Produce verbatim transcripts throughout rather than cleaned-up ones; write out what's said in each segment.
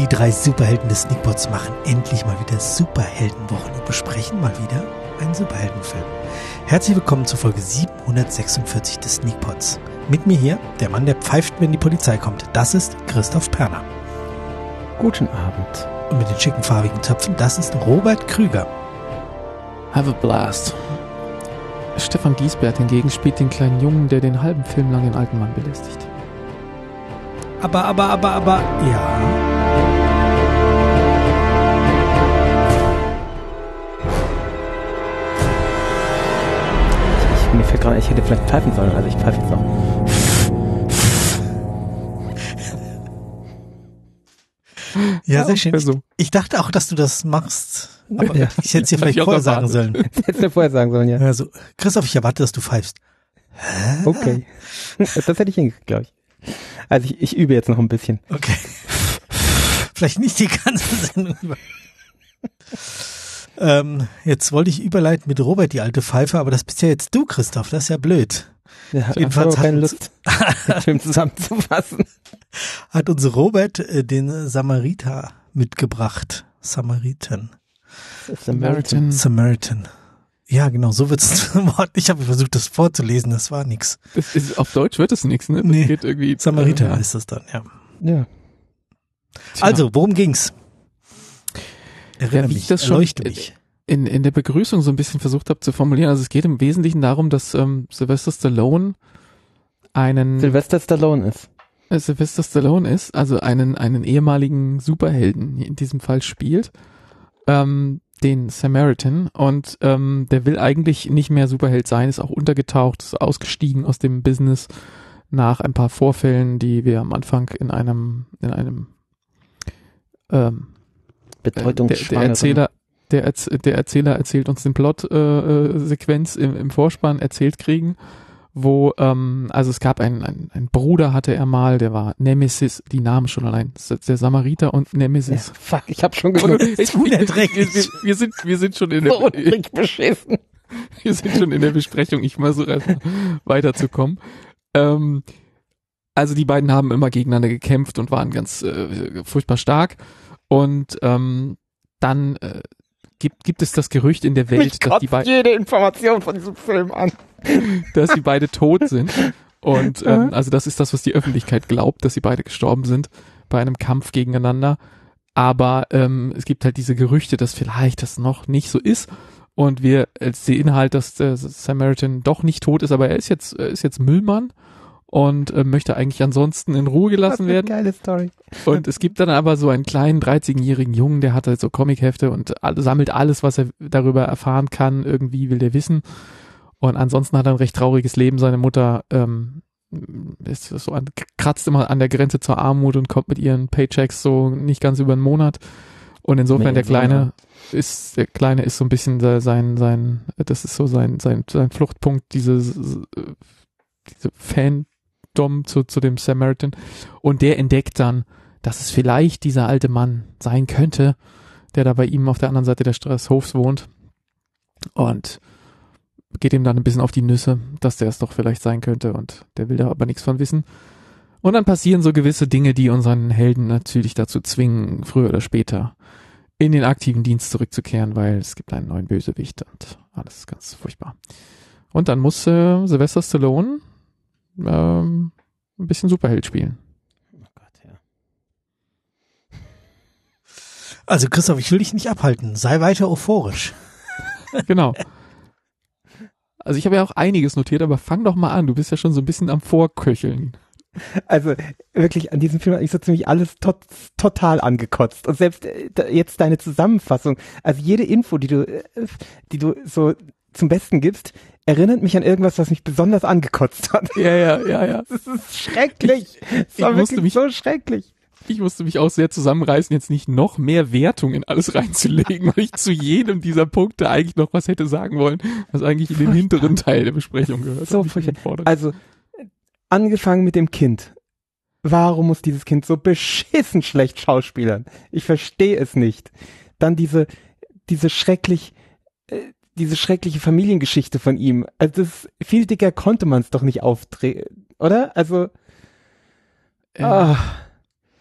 Die drei Superhelden des Sneakpots machen endlich mal wieder Superheldenwochen und besprechen mal wieder einen Superheldenfilm. Herzlich willkommen zur Folge siebenhundertsechsundvierzig des Sneakpots. Mit mir hier, der Mann, der pfeift, wenn die Polizei kommt. Das ist Christoph Perner. Guten Abend. Und mit den schicken farbigen Zöpfen, das ist Robert Krüger. Have a blast. Stefan Giesbert hingegen spielt den kleinen Jungen, der den halben Film lang den alten Mann belästigt. Aber, aber, aber, aber, ja... Mir fällt gerade, ich hätte vielleicht pfeifen sollen, also ich pfeife jetzt noch. Ja, sehr schön. Ich, ich dachte auch, dass du das machst. Aber ja. Ich hätte es dir vielleicht vorher sagen sollen. Ich hätte es dir vorher sagen sollen, ja. Also, Christoph, ich erwarte, dass du pfeifst. Hä? Okay. Das hätte ich hingekriegt, glaube ich. Also ich, ich übe jetzt noch ein bisschen. Okay. Vielleicht nicht die ganze Sendung über. Ähm, jetzt wollte ich überleiten mit Robert, die alte Pfeife, aber das bist ja jetzt du, Christoph, das ist ja blöd. Ja, jedenfalls hat keine Lust, den Film zusammenzufassen. Hat uns Robert äh, den Samariter mitgebracht. Samariten. Samaritan. Samaritan. Ja, genau, so wird es Wort. Ich habe versucht, das vorzulesen, das war nix. Das ist, auf Deutsch wird es nix, ne? Das nee, geht irgendwie, Samariter äh, ja. ist das dann, ja. Ja. Also, worum ging's? Erinnere ja, wie mich, ich das schon mich. In, in der Begrüßung so ein bisschen versucht habe zu formulieren. Also es geht im Wesentlichen darum, dass ähm, Sylvester Stallone einen Sylvester Stallone ist. Äh, Sylvester Stallone ist, also einen einen ehemaligen Superhelden in diesem Fall spielt, ähm, den Samaritan, und ähm, der will eigentlich nicht mehr Superheld sein, ist auch untergetaucht, ist ausgestiegen aus dem Business nach ein paar Vorfällen, die wir am Anfang in einem in einem ähm, Bedeutungsschwangeren. Der, der Erzähler, der, Erz, der Erzähler erzählt uns den Plot-Sequenz äh, im, im Vorspann erzählt kriegen, wo, ähm, also es gab einen, einen, einen Bruder hatte er mal, der war Nemesis, die Namen schon allein, der Samariter und Nemesis. Ja, fuck, ich hab schon gehört. Ich, wir, wir, wir sind, wir sind schon in der, beschissen. wir sind schon in der Besprechung, ich versuche erstmal weiterzukommen. Ähm, also die beiden haben immer gegeneinander gekämpft und waren ganz äh, furchtbar stark. Und ähm, dann äh, gibt gibt es das Gerücht in der Welt, Mich dass die beiden jede Information von diesem Film an, dass sie beide tot sind. Und ähm, also das ist das, was die Öffentlichkeit glaubt, dass sie beide gestorben sind bei einem Kampf gegeneinander. Aber ähm, es gibt halt diese Gerüchte, dass vielleicht das noch nicht so ist. Und wir sehen halt, dass der Samaritan doch nicht tot ist, aber er ist jetzt er ist jetzt Müllmann. Und äh, möchte eigentlich ansonsten in Ruhe gelassen werden. Geile Story. Und es gibt dann aber so einen kleinen dreizehnjährigen Jungen, der hat halt so Comichefte und all, sammelt alles, was er darüber erfahren kann. Irgendwie will der wissen. Und ansonsten hat er ein recht trauriges Leben. Seine Mutter ähm, ist so an, kratzt immer an der Grenze zur Armut und kommt mit ihren Paychecks so nicht ganz über einen Monat. Und insofern der Kleine ist, der Kleine ist so ein bisschen sein, sein, das ist so sein, sein, sein Fluchtpunkt, diese, diese Fan Zu, zu dem Samaritan, und der entdeckt dann, dass es vielleicht dieser alte Mann sein könnte, der da bei ihm auf der anderen Seite des Hofs wohnt, und geht ihm dann ein bisschen auf die Nüsse, dass der es doch vielleicht sein könnte, und der will da aber nichts von wissen. Und dann passieren so gewisse Dinge, die unseren Helden natürlich dazu zwingen, früher oder später in den aktiven Dienst zurückzukehren, weil es gibt einen neuen Bösewicht und alles ist ganz furchtbar. Und dann muss äh, Sylvester Stallone Ähm, ein bisschen Superheld spielen. Oh Gott, ja. Also Christoph, ich will dich nicht abhalten. Sei weiter euphorisch. Genau. Also ich habe ja auch einiges notiert, aber fang doch mal an. Du bist ja schon so ein bisschen am Vorköcheln. Also wirklich, an diesem Film habe ich so ziemlich alles tot, total angekotzt. Und selbst äh, jetzt deine Zusammenfassung, also jede Info, die du, äh, die du so zum Besten gibst, erinnert mich an irgendwas, was mich besonders angekotzt hat. Ja, ja, ja, ja. Das ist schrecklich. Das war wirklich mich, so schrecklich. Ich musste mich auch sehr zusammenreißen, jetzt nicht noch mehr Wertung in alles reinzulegen, weil ich zu jedem dieser Punkte eigentlich noch was hätte sagen wollen, was eigentlich in den hinteren Teil der Besprechung gehört. So furchtbar. Also, angefangen mit dem Kind. Warum muss dieses Kind so beschissen schlecht schauspielern? Ich verstehe es nicht. Dann diese, diese schrecklich, äh, diese schreckliche Familiengeschichte von ihm. Also das, viel dicker konnte man es doch nicht auftreten, oder? Also, ja. ah.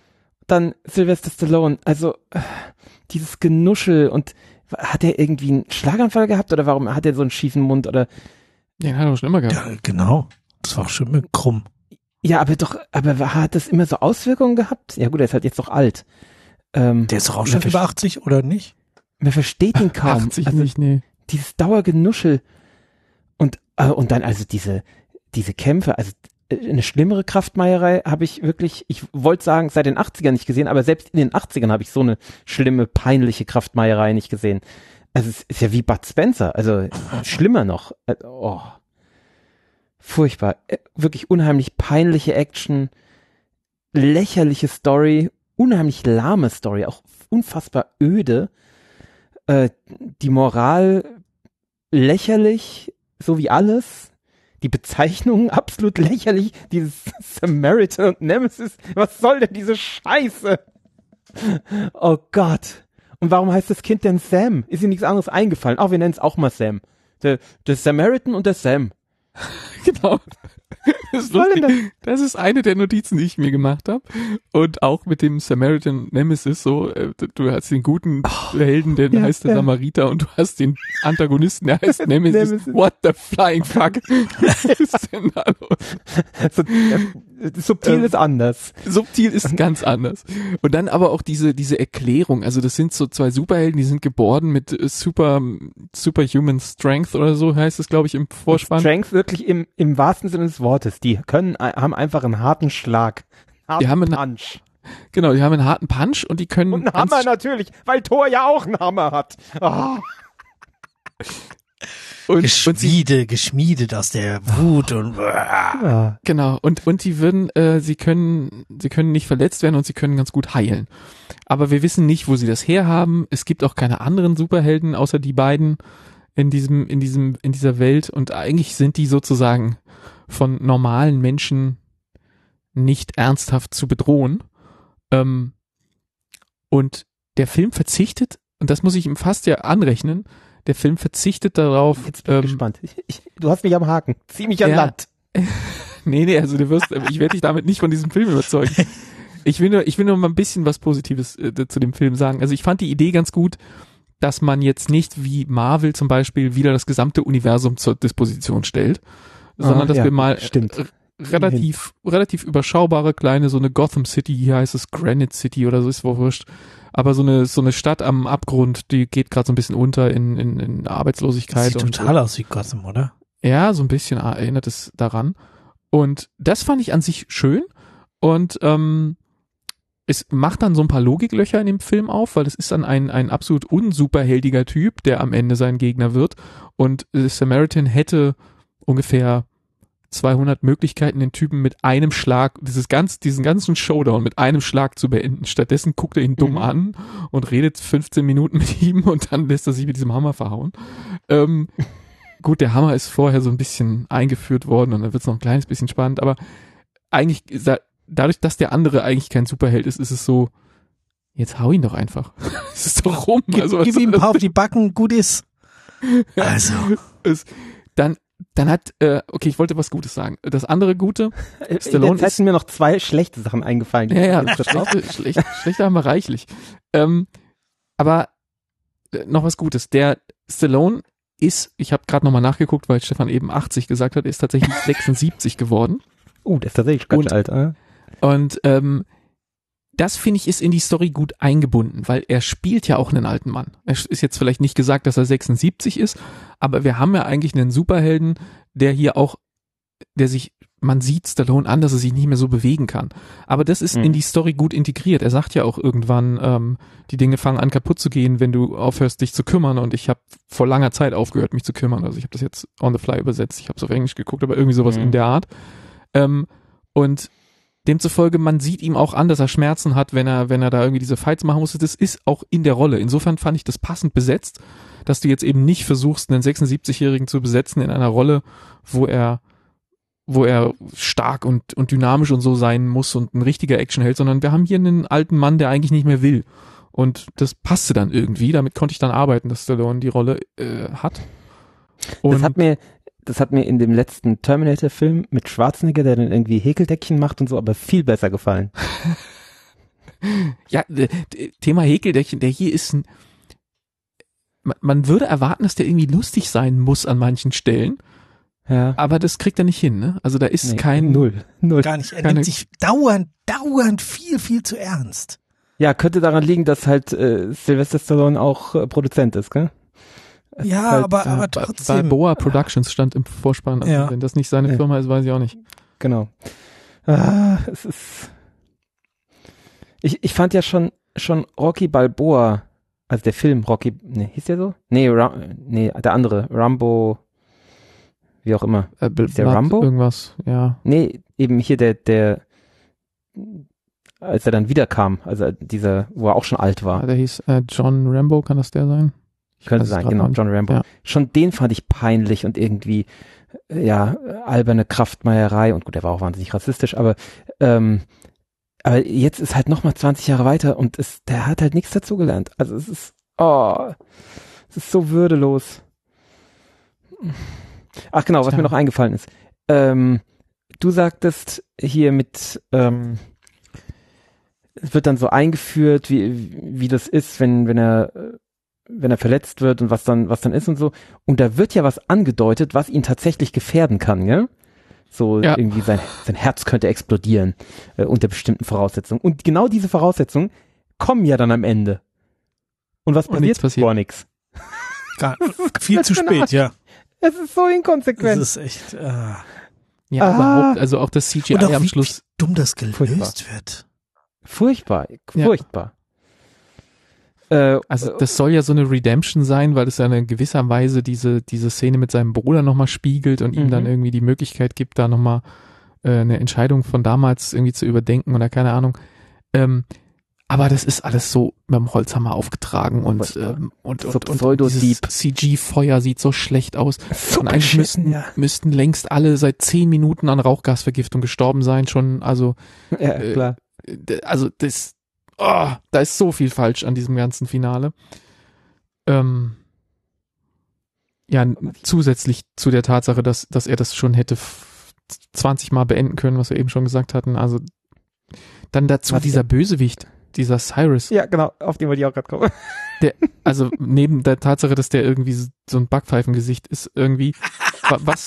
Dann Sylvester Stallone, also äh, dieses Genuschel und hat er irgendwie einen Schlaganfall gehabt oder warum hat er so einen schiefen Mund oder? Den hat er schon immer gehabt. Ja, genau. Das war auch schon mit krumm. Ja, aber doch, aber hat das immer so Auswirkungen gehabt? Ja gut, er ist halt jetzt doch alt. Ähm, Der ist doch auch schon über achtzig, oder nicht? Man versteht ihn kaum. achtzig also, nicht, nee. Dieses Dauergenuschel und äh, und dann also diese diese Kämpfe, also eine schlimmere Kraftmeierei habe ich wirklich, ich wollte sagen, seit den achtzigern nicht gesehen, aber selbst in den achtzigern habe ich so eine schlimme, peinliche Kraftmeierei nicht gesehen. Also es ist ja wie Bud Spencer, also schlimmer noch. Oh. Furchtbar. Wirklich unheimlich peinliche Action, lächerliche Story, unheimlich lahme Story, auch unfassbar öde. Äh, die Moral lächerlich, so wie alles. Die Bezeichnungen absolut lächerlich. Dieses Samaritan und Nemesis. Was soll denn diese Scheiße? Oh Gott. Und warum heißt das Kind denn Sam? Ist ihm nichts anderes eingefallen? Auch wir nennen es auch mal Sam. Der, der Samaritan und der Sam. Genau. Das ist, lustig. Das ist eine der Notizen, die ich mir gemacht habe. Und auch mit dem Samaritan Nemesis so, äh, du hast den guten oh, Helden, der ja, heißt der ja. Samariter, und du hast den Antagonisten, der heißt Nemesis. Nemesis. What the flying fuck? Was ist denn da los? So, äh, subtil ähm, ist anders. Subtil ist ganz anders. Und dann aber auch diese diese Erklärung, also das sind so zwei Superhelden, die sind geboren mit äh, super superhuman strength oder so heißt es, glaube ich, im Vorspann. Strength wirklich im im wahrsten Sinne des Wortes. Die können haben einfach einen harten Schlag. Harten die haben einen Punch. Genau, die haben einen harten Punch und die können und einen Hammer natürlich, weil Thor ja auch einen Hammer hat. Oh. Und, Geschmiede, und geschmiedet aus der Wut und ja. Genau, und und die würden äh, sie können sie können nicht verletzt werden und sie können ganz gut heilen. Aber wir wissen nicht, wo sie das herhaben. Es gibt auch keine anderen Superhelden außer die beiden in diesem in diesem in dieser Welt, und eigentlich sind die sozusagen von normalen Menschen nicht ernsthaft zu bedrohen. Ähm, und der Film verzichtet, und das muss ich ihm fast ja anrechnen, der Film verzichtet darauf. Jetzt bin ich ähm, gespannt. Ich, ich, du hast mich am Haken. Zieh mich an ja, Land. nee, nee, also du wirst, ich werde dich damit nicht von diesem Film überzeugen. Ich will nur, ich will nur mal ein bisschen was Positives äh, zu dem Film sagen. Also ich fand die Idee ganz gut, dass man jetzt nicht wie Marvel zum Beispiel wieder das gesamte Universum zur Disposition stellt, sondern ah, dass ja, wir mal stimmt. r- relativ, relativ überschaubare kleine, so eine Gotham City, hier heißt es Granite City oder so, ist wohl wurscht. Aber so eine so eine Stadt am Abgrund, die geht gerade so ein bisschen unter in, in, in Arbeitslosigkeit. Sieht und total so. aus wie Gotham, oder? Ja, so ein bisschen erinnert es daran. Und das fand ich an sich schön. Und ähm, es macht dann so ein paar Logiklöcher in dem Film auf, weil es ist dann ein ein absolut unsuperheldiger Typ, der am Ende sein Gegner wird. Und äh, Samaritan hätte ungefähr zweihundert Möglichkeiten, den Typen mit einem Schlag, dieses ganz, diesen ganzen Showdown mit einem Schlag zu beenden. Stattdessen guckt er ihn dumm mhm. an und redet fünfzehn Minuten mit ihm und dann lässt er sich mit diesem Hammer verhauen. Ähm, gut, der Hammer ist vorher so ein bisschen eingeführt worden und dann wird es noch ein kleines bisschen spannend, aber eigentlich, dadurch, dass der andere eigentlich kein Superheld ist, ist es so, jetzt hau ihn doch einfach. Es ist doch rum. Gib, also, gib ihm ein paar auf die Backen, gut ist. Also. es, dann Dann hat, äh, okay, ich wollte was Gutes sagen. Das andere Gute, Stallone Jetzt sind mir noch zwei schlechte Sachen eingefallen. Ja, ja, schlechte, schlechte, schlechte haben wir reichlich. Ähm, aber äh, noch was Gutes. Der Stallone ist, ich habe gerade nochmal nachgeguckt, weil Stefan eben achtzig gesagt hat, ist tatsächlich sechsundsiebzig geworden. Oh, uh, das ist tatsächlich ganz alt. Äh? Und ähm, das, finde ich, ist in die Story gut eingebunden, weil er spielt ja auch einen alten Mann. Es ist jetzt vielleicht nicht gesagt, dass er sechsundsiebzig ist, aber wir haben ja eigentlich einen Superhelden, der hier auch, der sich, man sieht Stallone an, dass er sich nicht mehr so bewegen kann. Aber das ist mhm. in die Story gut integriert. Er sagt ja auch irgendwann, ähm, die Dinge fangen an kaputt zu gehen, wenn du aufhörst, dich zu kümmern. Und ich habe vor langer Zeit aufgehört, mich zu kümmern. Also ich habe das jetzt on the fly übersetzt. Ich habe es auf Englisch geguckt, aber irgendwie sowas mhm. in der Art. Ähm, und demzufolge, man sieht ihm auch an, dass er Schmerzen hat, wenn er, wenn er da irgendwie diese Fights machen musste. Das ist auch in der Rolle. Insofern fand ich das passend besetzt, dass du jetzt eben nicht versuchst, einen sechsundsiebzigjährigen zu besetzen in einer Rolle, wo er, wo er stark und, und dynamisch und so sein muss und ein richtiger Actionheld, sondern wir haben hier einen alten Mann, der eigentlich nicht mehr will. Und das passte dann irgendwie. Damit konnte ich dann arbeiten, dass Stallone die Rolle äh, hat. Und das hat mir Das hat mir in dem letzten Terminator-Film mit Schwarzenegger, der dann irgendwie Häkeldeckchen macht und so, aber viel besser gefallen. Ja, d- d- Thema Häkel, der, der hier ist ein, man, man würde erwarten, dass der irgendwie lustig sein muss an manchen Stellen, Ja. aber das kriegt er nicht hin, ne? Also da ist Nee, kein, Null. Null. Gar nicht. Er Keine- nimmt sich dauernd, dauernd viel, viel zu ernst. Ja, könnte daran liegen, dass halt äh, Sylvester Stallone auch äh, Produzent ist, gell? Es Ja, ist halt, aber, äh, aber Ba- trotzdem. Balboa Productions stand im Vorspann, also Ja. wenn das nicht seine Ja. Firma ist, weiß ich auch nicht. Genau. Ah, es ist. Ich, ich fand ja schon, schon Rocky Balboa, also der Film Rocky, nee, hieß der so? Nee, Ra nee, der andere, Rambo, wie auch immer. Äh, Bl- Ist der Blood Rambo? Irgendwas, ja. Nee, eben hier der, der, als er dann wiederkam, also dieser, wo er auch schon alt war. Ja, der hieß äh, John Rambo, kann das der sein? Ich Könnte weiß es sein, grad genau, noch nicht. John Rambo. Ja. Schon den fand ich peinlich und irgendwie, äh, ja, alberne Kraftmeierei und gut, der war auch wahnsinnig rassistisch, aber, ähm, aber jetzt ist halt nochmal zwanzig Jahre weiter und es, der hat halt nichts dazugelernt. Also es ist, oh, es ist so würdelos. Ach genau, was Tja. mir noch eingefallen ist. Ähm, du sagtest hier mit, ähm, es wird dann so eingeführt, wie, wie das ist, wenn, wenn er, äh, wenn er verletzt wird und was dann, was dann ist und so. Und da wird ja was angedeutet, was ihn tatsächlich gefährden kann, gell? So Ja. irgendwie sein, sein Herz könnte explodieren äh, unter bestimmten Voraussetzungen. Und genau diese Voraussetzungen kommen ja dann am Ende. Und was Und passiert? nichts passiert. Gar nichts. Gar, viel zu spät, ja. Es ist so Das inkonsequent. ist echt. Äh, Ja, Ah. überhaupt, also auch das C G I und auch am wie, Schluss. wie dumm das gelöst Furchtbar. wird. Furchtbar, Ja. furchtbar. Äh, Also das soll ja so eine Redemption sein, weil es ja in gewisser Weise diese, diese Szene mit seinem Bruder nochmal spiegelt und ihm Mhm. dann irgendwie die Möglichkeit gibt, da nochmal äh, eine Entscheidung von damals irgendwie zu überdenken oder keine Ahnung. Ähm, aber das ist alles so mit dem Holzhammer aufgetragen und, Furchtbar. ähm, und, So und, und Pseudo-Deep. dieses C G-Feuer sieht so schlecht aus. so Und eigentlich beschissen, müssten, ja. müssten längst alle seit zehn Minuten an Rauchgasvergiftung gestorben sein schon. Also, Ja, äh, klar. d- also das, oh, da ist so viel falsch an diesem ganzen Finale. Ähm, ja, n- zusätzlich zu der Tatsache, dass, dass er das schon hätte f- zwanzig Mal beenden können, was wir eben schon gesagt hatten. Also dann dazu Was dieser Bösewicht, dieser Cyrus. Ja, genau, auf den wollte ich auch gerade kommen. Also neben der Tatsache, dass der irgendwie so so ein Backpfeifengesicht ist, irgendwie, wa- was,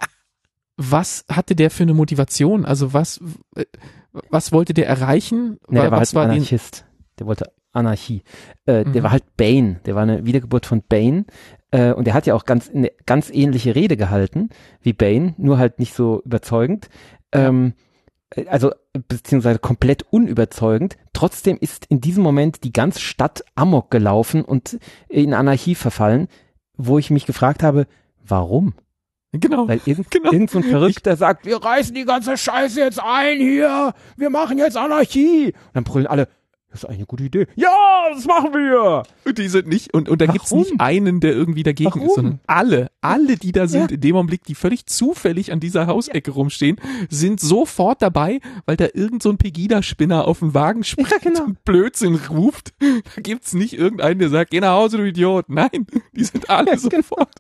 was hatte der für eine Motivation? Also was, äh, was wollte der erreichen? Nee, der war was halt ein ihn- Anarchist. Der wollte Anarchie. Äh, Der Mhm. war halt Bane. Der war eine Wiedergeburt von Bane. Äh, und der hat ja auch ganz eine ganz ähnliche Rede gehalten wie Bane, nur halt nicht so überzeugend. Ähm, äh, also beziehungsweise komplett unüberzeugend. Trotzdem ist in diesem Moment die ganze Stadt amok gelaufen und in Anarchie verfallen, wo ich mich gefragt habe, warum? Genau. Weil irgend, Genau. irgend so ein Verrückter sagt, wir reißen die ganze Scheiße jetzt ein hier, wir machen jetzt Anarchie. Und dann brüllen alle, das ist eine gute Idee. Ja, das machen wir. Und die sind nicht, und, und da gibt's Warum? nicht einen, der irgendwie dagegen Warum? ist, sondern alle, alle, die da sind, Ja. in dem Augenblick, die völlig zufällig an dieser Hausecke rumstehen, sind sofort dabei, weil da irgend so ein Pegida-Spinner auf den Wagen springt Ja, genau. und Blödsinn ruft. Da gibt's nicht irgendeinen, der sagt, geh nach Hause, du Idiot. Nein, die sind alle Ja, genau. sofort.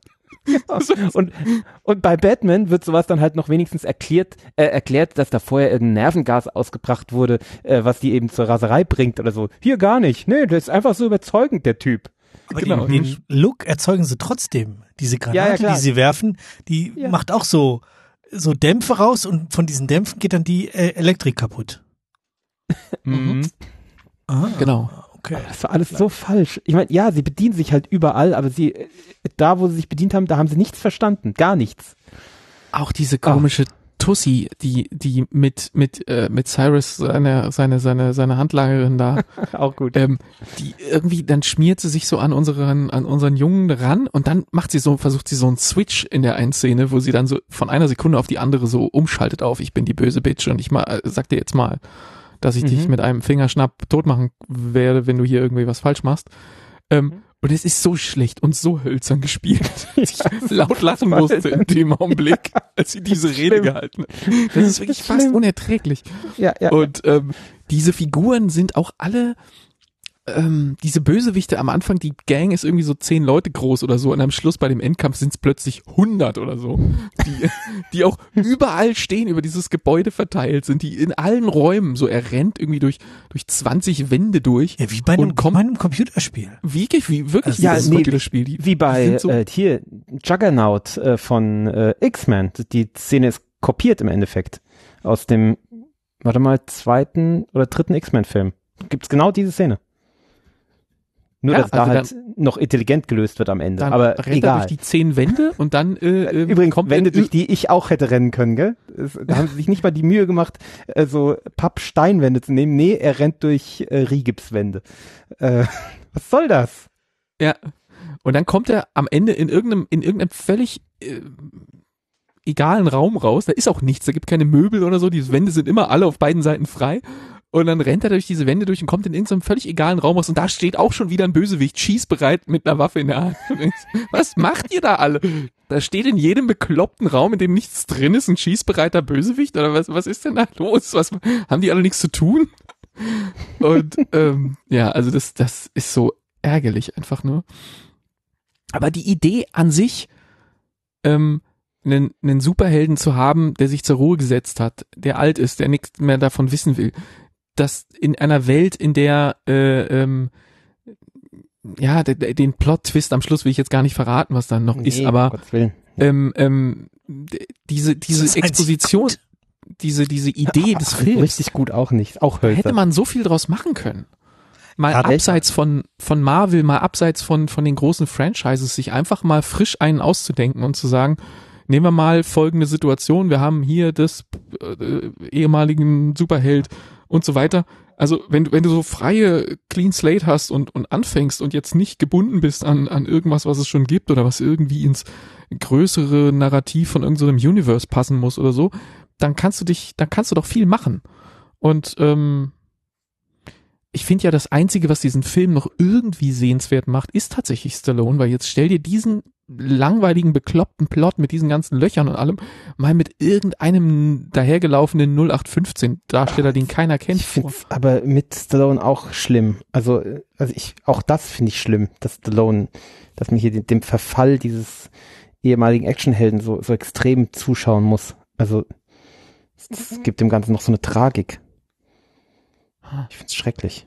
Und, und bei Batman wird sowas dann halt noch wenigstens erklärt, äh, erklärt, dass da vorher irgendein Nervengas ausgebracht wurde, äh, was die eben zur Raserei bringt oder so. Hier gar nicht. Nee, der ist einfach so überzeugend, der Typ. Aber Genau. den, den Look erzeugen sie trotzdem. Diese Ja, ja, Granate, klar. die sie werfen, die Ja. macht auch so, so Dämpfe raus und von diesen Dämpfen geht dann die äh, Elektrik kaputt. Mhm. Ah, Genau. Okay. Das war alles so falsch. Ich meine, ja, sie bedienen sich halt überall, aber sie, äh, da wo sie sich bedient haben, da haben sie nichts verstanden. Gar nichts. Auch diese komische Tussi, die, die mit, mit, äh, mit Cyrus, seine, seine, seine, seine Handlangerin da, Auch gut. ähm, die irgendwie, dann schmiert sie sich so an unseren, an unseren Jungen ran und dann macht sie so, versucht sie so einen Switch in der einen Szene, wo sie dann so von einer Sekunde auf die andere so umschaltet auf, ich bin die böse Bitch und ich mal, äh, sag dir jetzt mal, dass ich Mhm. dich mit einem Fingerschnapp tot machen werde, wenn du hier irgendwie was falsch machst. Ähm, Mhm. Und es ist so schlecht und so hölzern gespielt, dass ich Ja, das laut lachen voll. musste in dem Augenblick, als sie diese Rede Schlimm. gehalten hat. Das ist wirklich Das ist fast schlimm. unerträglich. Ja, ja. Und ähm, diese Figuren sind auch alle ähm, diese Bösewichte am Anfang, die Gang ist irgendwie so zehn Leute groß oder so und am Schluss bei dem Endkampf sind es plötzlich hundert oder so, die, die auch überall stehen, über dieses Gebäude verteilt sind, die in allen Räumen, so er rennt irgendwie durch, durch zwanzig Wände durch. Ja, wie bei einem, kommt, bei einem Computerspiel. Wie, wie wirklich Also, ja, dieses nee, Computerspiel. Die, Wie bei die sind so, äh, hier Juggernaut äh, von äh, X-Men. Die Szene ist kopiert im Endeffekt aus dem, warte mal, zweiten oder dritten X-Men-Film. Gibt's genau diese Szene. Nur, Ja, dass da also halt noch intelligent gelöst wird am Ende. dann Aber rennt er egal. durch die zehn Wände und dann äh, äh, Übrigens, kommt Wände, er, durch die ich auch hätte rennen können, gell? Es, da haben sie sich nicht mal die Mühe gemacht, äh, so Pappsteinwände zu nehmen. Nee, er rennt durch äh, Rigipswände. Äh, was soll das? Ja. Und dann kommt er am Ende in irgendeinem, in irgendeinem völlig äh, egalen Raum raus. Da ist auch nichts, da gibt keine Möbel oder so. Die Wände sind immer alle auf beiden Seiten frei. Und dann rennt er durch diese Wände durch und kommt in irgendeinem völlig egalen Raum raus. Und da steht auch schon wieder ein Bösewicht, schießbereit mit einer Waffe in der Hand. Was macht ihr da alle? Da steht in jedem bekloppten Raum, in dem nichts drin ist, ein schießbereiter Bösewicht? Oder was, was ist denn da los? Was, haben die alle nichts zu tun? Und ähm, ja, also das, das ist so ärgerlich einfach nur. Aber die Idee an sich, ähm, einen, einen Superhelden zu haben, der sich zur Ruhe gesetzt hat, der alt ist, der nichts mehr davon wissen will, dass in einer Welt, in der äh, ähm, ja, de, de, den Plot-Twist am Schluss will ich jetzt gar nicht verraten, was dann noch Nee, ist, aber um Gottes Willen. ähm, ähm, d- diese diese Das ist Exposition, diese diese Idee des Ach, Films, richtig gut auch nicht. Auch da Hölzer. hätte man so viel draus machen können. Mal Ja, recht. abseits von von Marvel, mal abseits von von den großen Franchises, sich einfach mal frisch einen auszudenken und zu sagen, nehmen wir mal folgende Situation, wir haben hier das äh, ehemaligen Superheld und so weiter. Also wenn du wenn du so freie Clean Slate hast und und anfängst und jetzt nicht gebunden bist an an irgendwas, was es schon gibt oder was irgendwie ins größere Narrativ von irgendeinem Universe passen muss oder so, dann kannst du dich, dann kannst du doch viel machen. Und ähm, ich finde ja, das Einzige, was diesen Film noch irgendwie sehenswert macht, ist tatsächlich Stallone, weil jetzt stell dir diesen langweiligen, bekloppten Plot mit diesen ganzen Löchern und allem mal mit irgendeinem dahergelaufenen null acht fünfzehn Darsteller, den keiner kennt, Ich vor. finde aber mit Stallone auch schlimm. Also, äh, also ich, auch das finde ich schlimm, dass Stallone, dass man hier den, dem Verfall dieses ehemaligen Actionhelden so, so extrem zuschauen muss. Also, es, es gibt dem Ganzen noch so eine Tragik. Ich finde es schrecklich.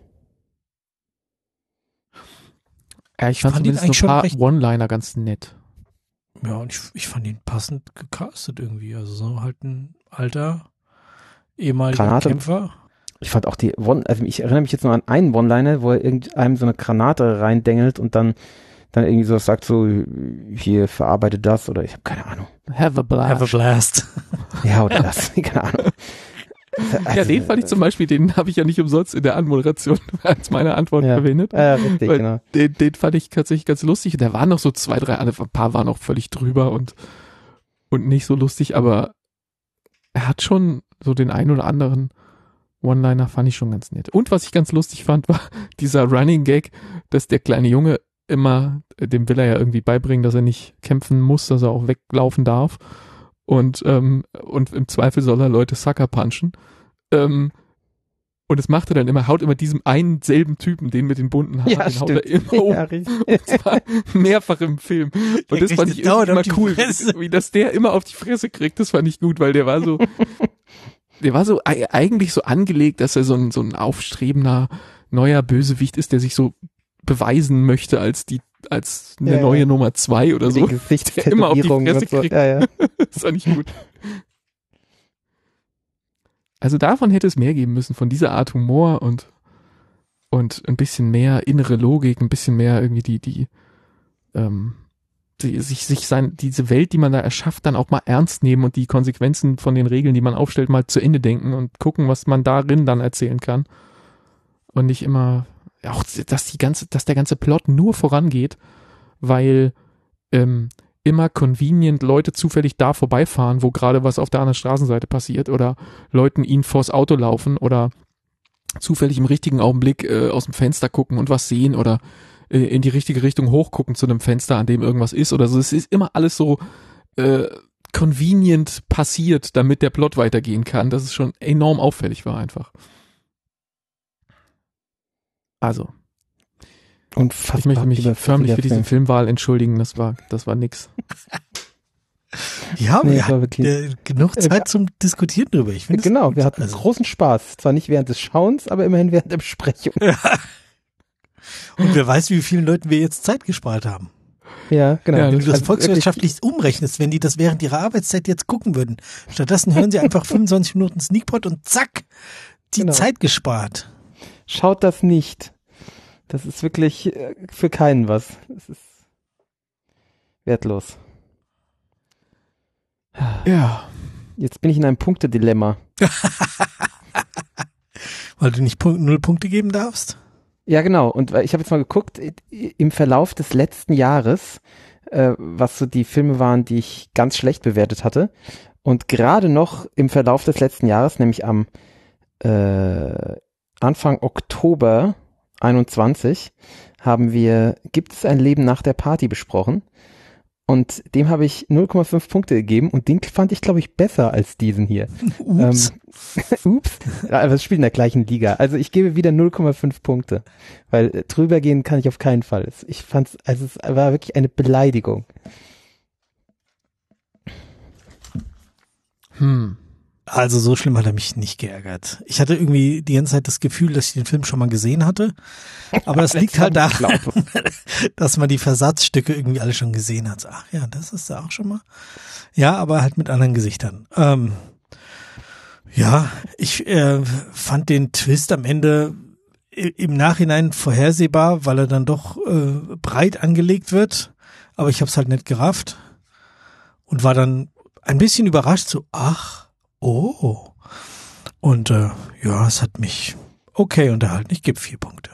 Ja, ich fand fand ihn zumindest eigentlich so ein paar schon recht- One-Liner ganz nett. Ja, und ich, ich fand ihn passend gecastet irgendwie. Also so halt ein alter, ehemaliger Granate. Kämpfer. Ich fand auch die One, also ich erinnere mich jetzt nur an einen One-Liner, wo er irgendeinem so eine Granate reindengelt und dann, dann irgendwie so sagt so, hier verarbeite das oder ich habe keine Ahnung. Have a blast. Have a blast. Ja, oder das, keine Ahnung. Also, Ja, den fand ich zum Beispiel, den habe ich ja nicht umsonst in der Anmoderation als meine Antwort Ja. verwendet. Äh, richtig, Weil genau. Den, den fand ich tatsächlich ganz lustig. Da waren noch so zwei, drei, ein paar waren auch völlig drüber und, und nicht so lustig, aber er hat schon so den einen oder anderen One-Liner, fand ich schon ganz nett. Und was ich ganz lustig fand, war dieser Running Gag, dass der kleine Junge immer, dem will er ja irgendwie beibringen, dass er nicht kämpfen muss, dass er auch weglaufen darf. Und, ähm, und im Zweifel soll er Leute Sucker punchen. Ähm, und das macht er dann immer, haut immer diesem einen selben Typen, den mit den bunten Haaren, Ja, den haut er stimmt. immer um. Ja, richtig. Und zwar mehrfach im Film. Und das Der fand kriegt ich dauernd irgendwie auf die immer cool, Fresse. wie dass der immer auf die Fresse kriegt, das fand ich gut, weil der war so, der war so ei- eigentlich so angelegt, dass er so ein, so ein aufstrebender neuer Bösewicht ist, der sich so beweisen möchte als die, als eine Ja, neue ja. Nummer zwei oder Mit so. den Der immer auf die Gesichtstätowierungen Fresse und so. kriegt. Ja, ja. Das fand ich gut. Also davon hätte es mehr geben müssen, von dieser Art Humor und, und ein bisschen mehr innere Logik, ein bisschen mehr irgendwie die, die, ähm, die, sich, sich sein, diese Welt, die man da erschafft, dann auch mal ernst nehmen und die Konsequenzen von den Regeln, die man aufstellt, mal zu Ende denken und gucken, was man darin dann erzählen kann. Und nicht immer, auch, dass die ganze, dass der ganze Plot nur vorangeht, weil, ähm, immer convenient Leute zufällig da vorbeifahren, wo gerade was auf der anderen Straßenseite passiert oder Leuten ihnen vors Auto laufen oder zufällig im richtigen Augenblick äh, aus dem Fenster gucken und was sehen oder äh, in die richtige Richtung hochgucken zu einem Fenster, an dem irgendwas ist oder so. Es ist immer alles so äh, convenient passiert, damit der Plot weitergehen kann, dass es schon enorm auffällig war einfach. Also, Unfassbar. Ich möchte mich förmlich für diese Film. Filmwahl entschuldigen, das war, das war nix. Ja, Nee, wir das war hatten wirklich- äh, genug Zeit zum Diskutieren drüber. Ich finde es Genau, gut. wir hatten Also, großen Spaß. Zwar nicht während des Schauens, aber immerhin während der Besprechung. und wer weiß, wie vielen Leuten wir jetzt Zeit gespart haben. Ja, genau. Ja, Wenn du das Also volkswirtschaftlich umrechnest, wenn die das während ihrer Arbeitszeit jetzt gucken würden. Stattdessen hören sie einfach fünfundzwanzig Minuten Sneakpot und zack, die Genau. Zeit gespart. wirklich, schaut das nicht. Das ist wirklich äh, für keinen was. Das ist wertlos. Ja. Jetzt bin ich in einem Punktedilemma. Weil du nicht Punkt, null Punkte geben darfst? Ja, genau. Und weil ich habe jetzt mal geguckt, i- im Verlauf des letzten Jahres, äh, was so die Filme waren, die ich ganz schlecht bewertet hatte. Und gerade noch im Verlauf des letzten Jahres, nämlich am äh, Anfang Oktober einundzwanzig, haben wir Gibt es ein Leben nach der Party besprochen. Und dem habe ich null Komma fünf Punkte gegeben und den fand ich, glaube ich, besser als diesen hier. Ups. Ähm, ups. Ja, aber es spielt in der gleichen Liga. Also ich gebe wieder null Komma fünf Punkte. Weil äh, drüber gehen kann ich auf keinen Fall. Es- Ich fand's, also es war wirklich eine Beleidigung. Hm. Also so schlimm hat er mich nicht geärgert. Ich hatte irgendwie die ganze Zeit das Gefühl, dass ich den Film schon mal gesehen hatte. Aber das liegt halt daran, dass man die Versatzstücke irgendwie alle schon gesehen hat. Ach ja, das ist da auch schon mal. Ja, aber halt mit anderen Gesichtern. Ähm, ja, ich äh, fand den Twist am Ende i- im Nachhinein vorhersehbar, weil er dann doch äh, breit angelegt wird. Aber ich habe es halt nicht gerafft und war dann ein bisschen überrascht, so ach, oh. Und äh, ja, es hat mich okay unterhalten. Ich gebe vier Punkte.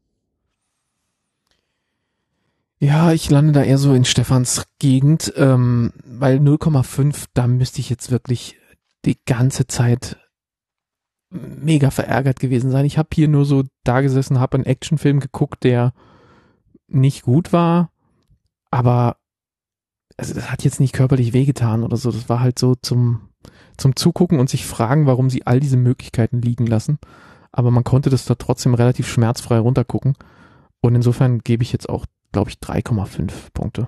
Ja, ich lande da eher so in Stefans Gegend, ähm, weil null Komma fünf, da müsste ich jetzt wirklich die ganze Zeit mega verärgert gewesen sein. Ich habe hier nur so da gesessen, habe einen Actionfilm geguckt, der nicht gut war, aber also das hat jetzt nicht körperlich wehgetan oder so. Das war halt so zum, zum Zugucken und sich fragen, warum sie all diese Möglichkeiten liegen lassen. Aber man konnte das da trotzdem relativ schmerzfrei runtergucken. Und insofern gebe ich jetzt auch, glaube ich, drei Komma fünf Punkte.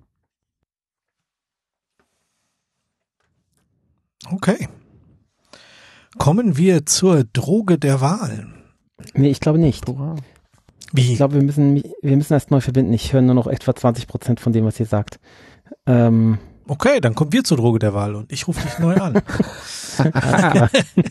Okay. Kommen wir zur Droge der Wahl. Nee, ich glaube nicht. Hurra. Ich Wie? glaube, wir müssen, wir müssen erst neu verbinden. Ich höre nur noch etwa zwanzig Prozent von dem, was ihr sagt. Ähm, Okay, dann kommen wir zur Droge der Wahl und ich rufe dich neu an. ah,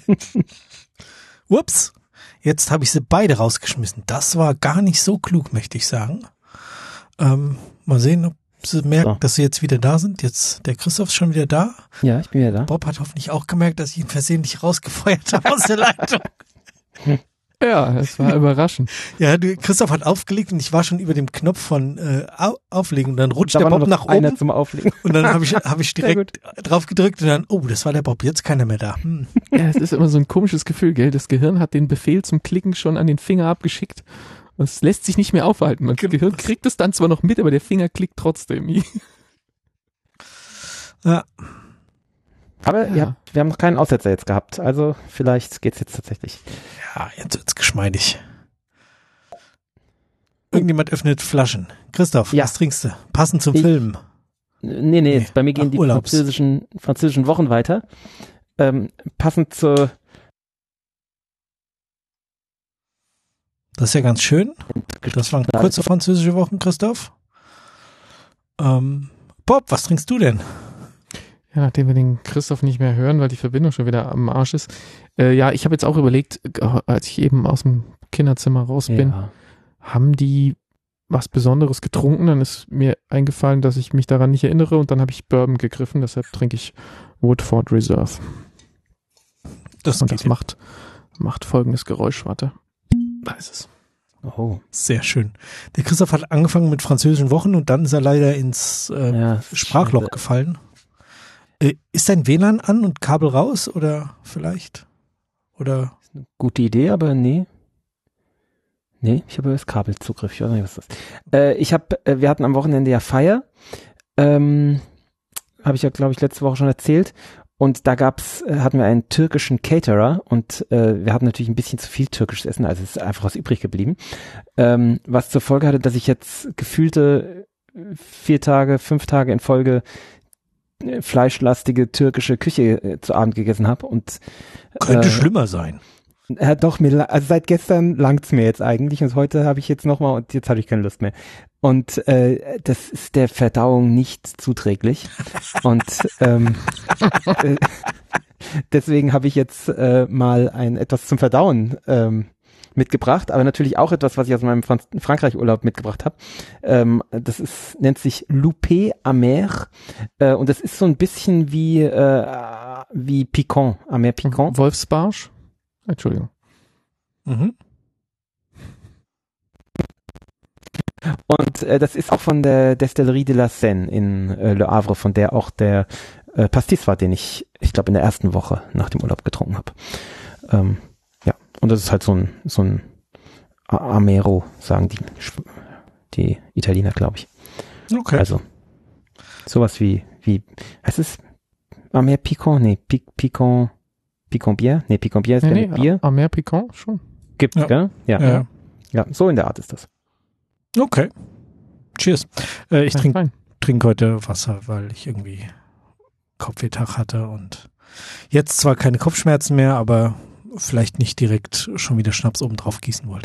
Ups, jetzt habe ich sie beide rausgeschmissen. Das war gar nicht so klug, möchte ich sagen. Ähm, mal sehen, ob sie merken, So. dass sie jetzt wieder da sind. Jetzt, der Christoph ist schon wieder da. ja, ich bin wieder da. Bob hat hoffentlich auch gemerkt, dass ich ihn versehentlich rausgefeuert habe aus der Leitung. Ja, es war überraschend. Ja, du, Christoph hat aufgelegt und ich war schon über dem Knopf von äh, au- Auflegen und dann rutscht Da der war Bob nur nach noch einer oben zum Auflegen. und dann habe ich, hab ich Sehr direkt drauf gedrückt und dann, oh, das war der Bob, jetzt keiner mehr da. Hm. Ja, es ist immer so ein komisches Gefühl, gell? Das Gehirn hat den Befehl zum Klicken schon an den Finger abgeschickt. Und es lässt sich nicht mehr aufhalten. Das Genau. Gehirn kriegt es dann zwar noch mit, aber der Finger klickt trotzdem. Ja, Aber Ja. ihr habt, wir haben noch keinen Aussetzer jetzt gehabt. Also vielleicht geht's jetzt tatsächlich. ja, jetzt wird's geschmeidig. Irgendjemand öffnet Flaschen. Christoph, Ja. was trinkst du? Passend zum Ich- Film. Nee, nee, Nee. bei mir gehen Ach, die Urlaubs. französischen, französischen Wochen weiter. Ähm, passend zur Das ist ja ganz schön. Das waren kurze französische Wochen, Christoph. Ähm, Bob, was trinkst du denn? Ja, nachdem wir den Christoph nicht mehr hören, weil die Verbindung schon wieder am Arsch ist. Äh, ja, ich habe jetzt auch überlegt, äh, als ich eben aus dem Kinderzimmer raus bin, Ja. haben die was Besonderes getrunken? Dann ist mir eingefallen, dass ich mich daran nicht erinnere und dann habe ich Bourbon gegriffen, deshalb trinke ich Woodford Reserve. Das Und geht das macht, macht folgendes Geräusch, warte. Da ist es. Oh, sehr schön. Der Christoph hat angefangen mit französischen Wochen und dann ist er leider ins äh, ja, das ist Sprachloch scheiße. gefallen. Äh, ist dein W L A N an und Kabel raus oder vielleicht? Oder? Gute Idee, aber nee. Nee, ich habe das Kabelzugriff. Ich weiß nicht, was das ist. Äh, ich habe, äh, wir hatten am Wochenende ja Feier. Ähm, habe ich ja, glaube ich, letzte Woche schon erzählt. Und da gab's, hatten wir einen türkischen Caterer und äh, wir hatten natürlich ein bisschen zu viel türkisches Essen, also es ist einfach was übrig geblieben. Ähm, was zur Folge hatte, dass ich jetzt gefühlte vier Tage, fünf Tage in Folge äh, fleischlastige türkische Küche äh, zu Abend gegessen habe. Und könnte äh, schlimmer sein. Ja, doch, mir, also seit gestern langt's mir jetzt eigentlich und heute habe ich jetzt nochmal und jetzt habe ich keine Lust mehr. Und äh, das ist der Verdauung nicht zuträglich. Und ähm, äh, deswegen habe ich jetzt äh, mal ein etwas zum Verdauen ähm, mitgebracht, aber natürlich auch etwas, was ich aus meinem Frank- Frankreich-Urlaub mitgebracht habe. Ähm, das ist nennt sich Loupé amer äh, und das ist so ein bisschen wie äh, wie Piquant, amer Piquant. Wolfsbarsch? Entschuldigung. Mhm. Und äh, das ist auch von der Destillerie de la Seine in äh, Le Havre, von der auch der äh, Pastis war, den ich, ich glaube, in der ersten Woche nach dem Urlaub getrunken habe. Ähm, ja, und das ist halt so ein so ein Amero, sagen die die Italiener, glaube ich. Okay. Also sowas wie wie heißt es Amer Piquant? Nee, Pic, Piquant Piquant Bier? Nee, Piquant Bier ist Nee, ja nee, mit Bier. Amer Piquant schon. Gibt's, Ja. gell? Ja, Ja. ja. Ja, so in der Art ist das. Okay. Cheers. Äh, ich Ja, trinke fein. trink heute Wasser, weil ich irgendwie Kopfwehtag hatte und jetzt zwar keine Kopfschmerzen mehr, aber vielleicht nicht direkt schon wieder Schnaps oben drauf gießen wollte.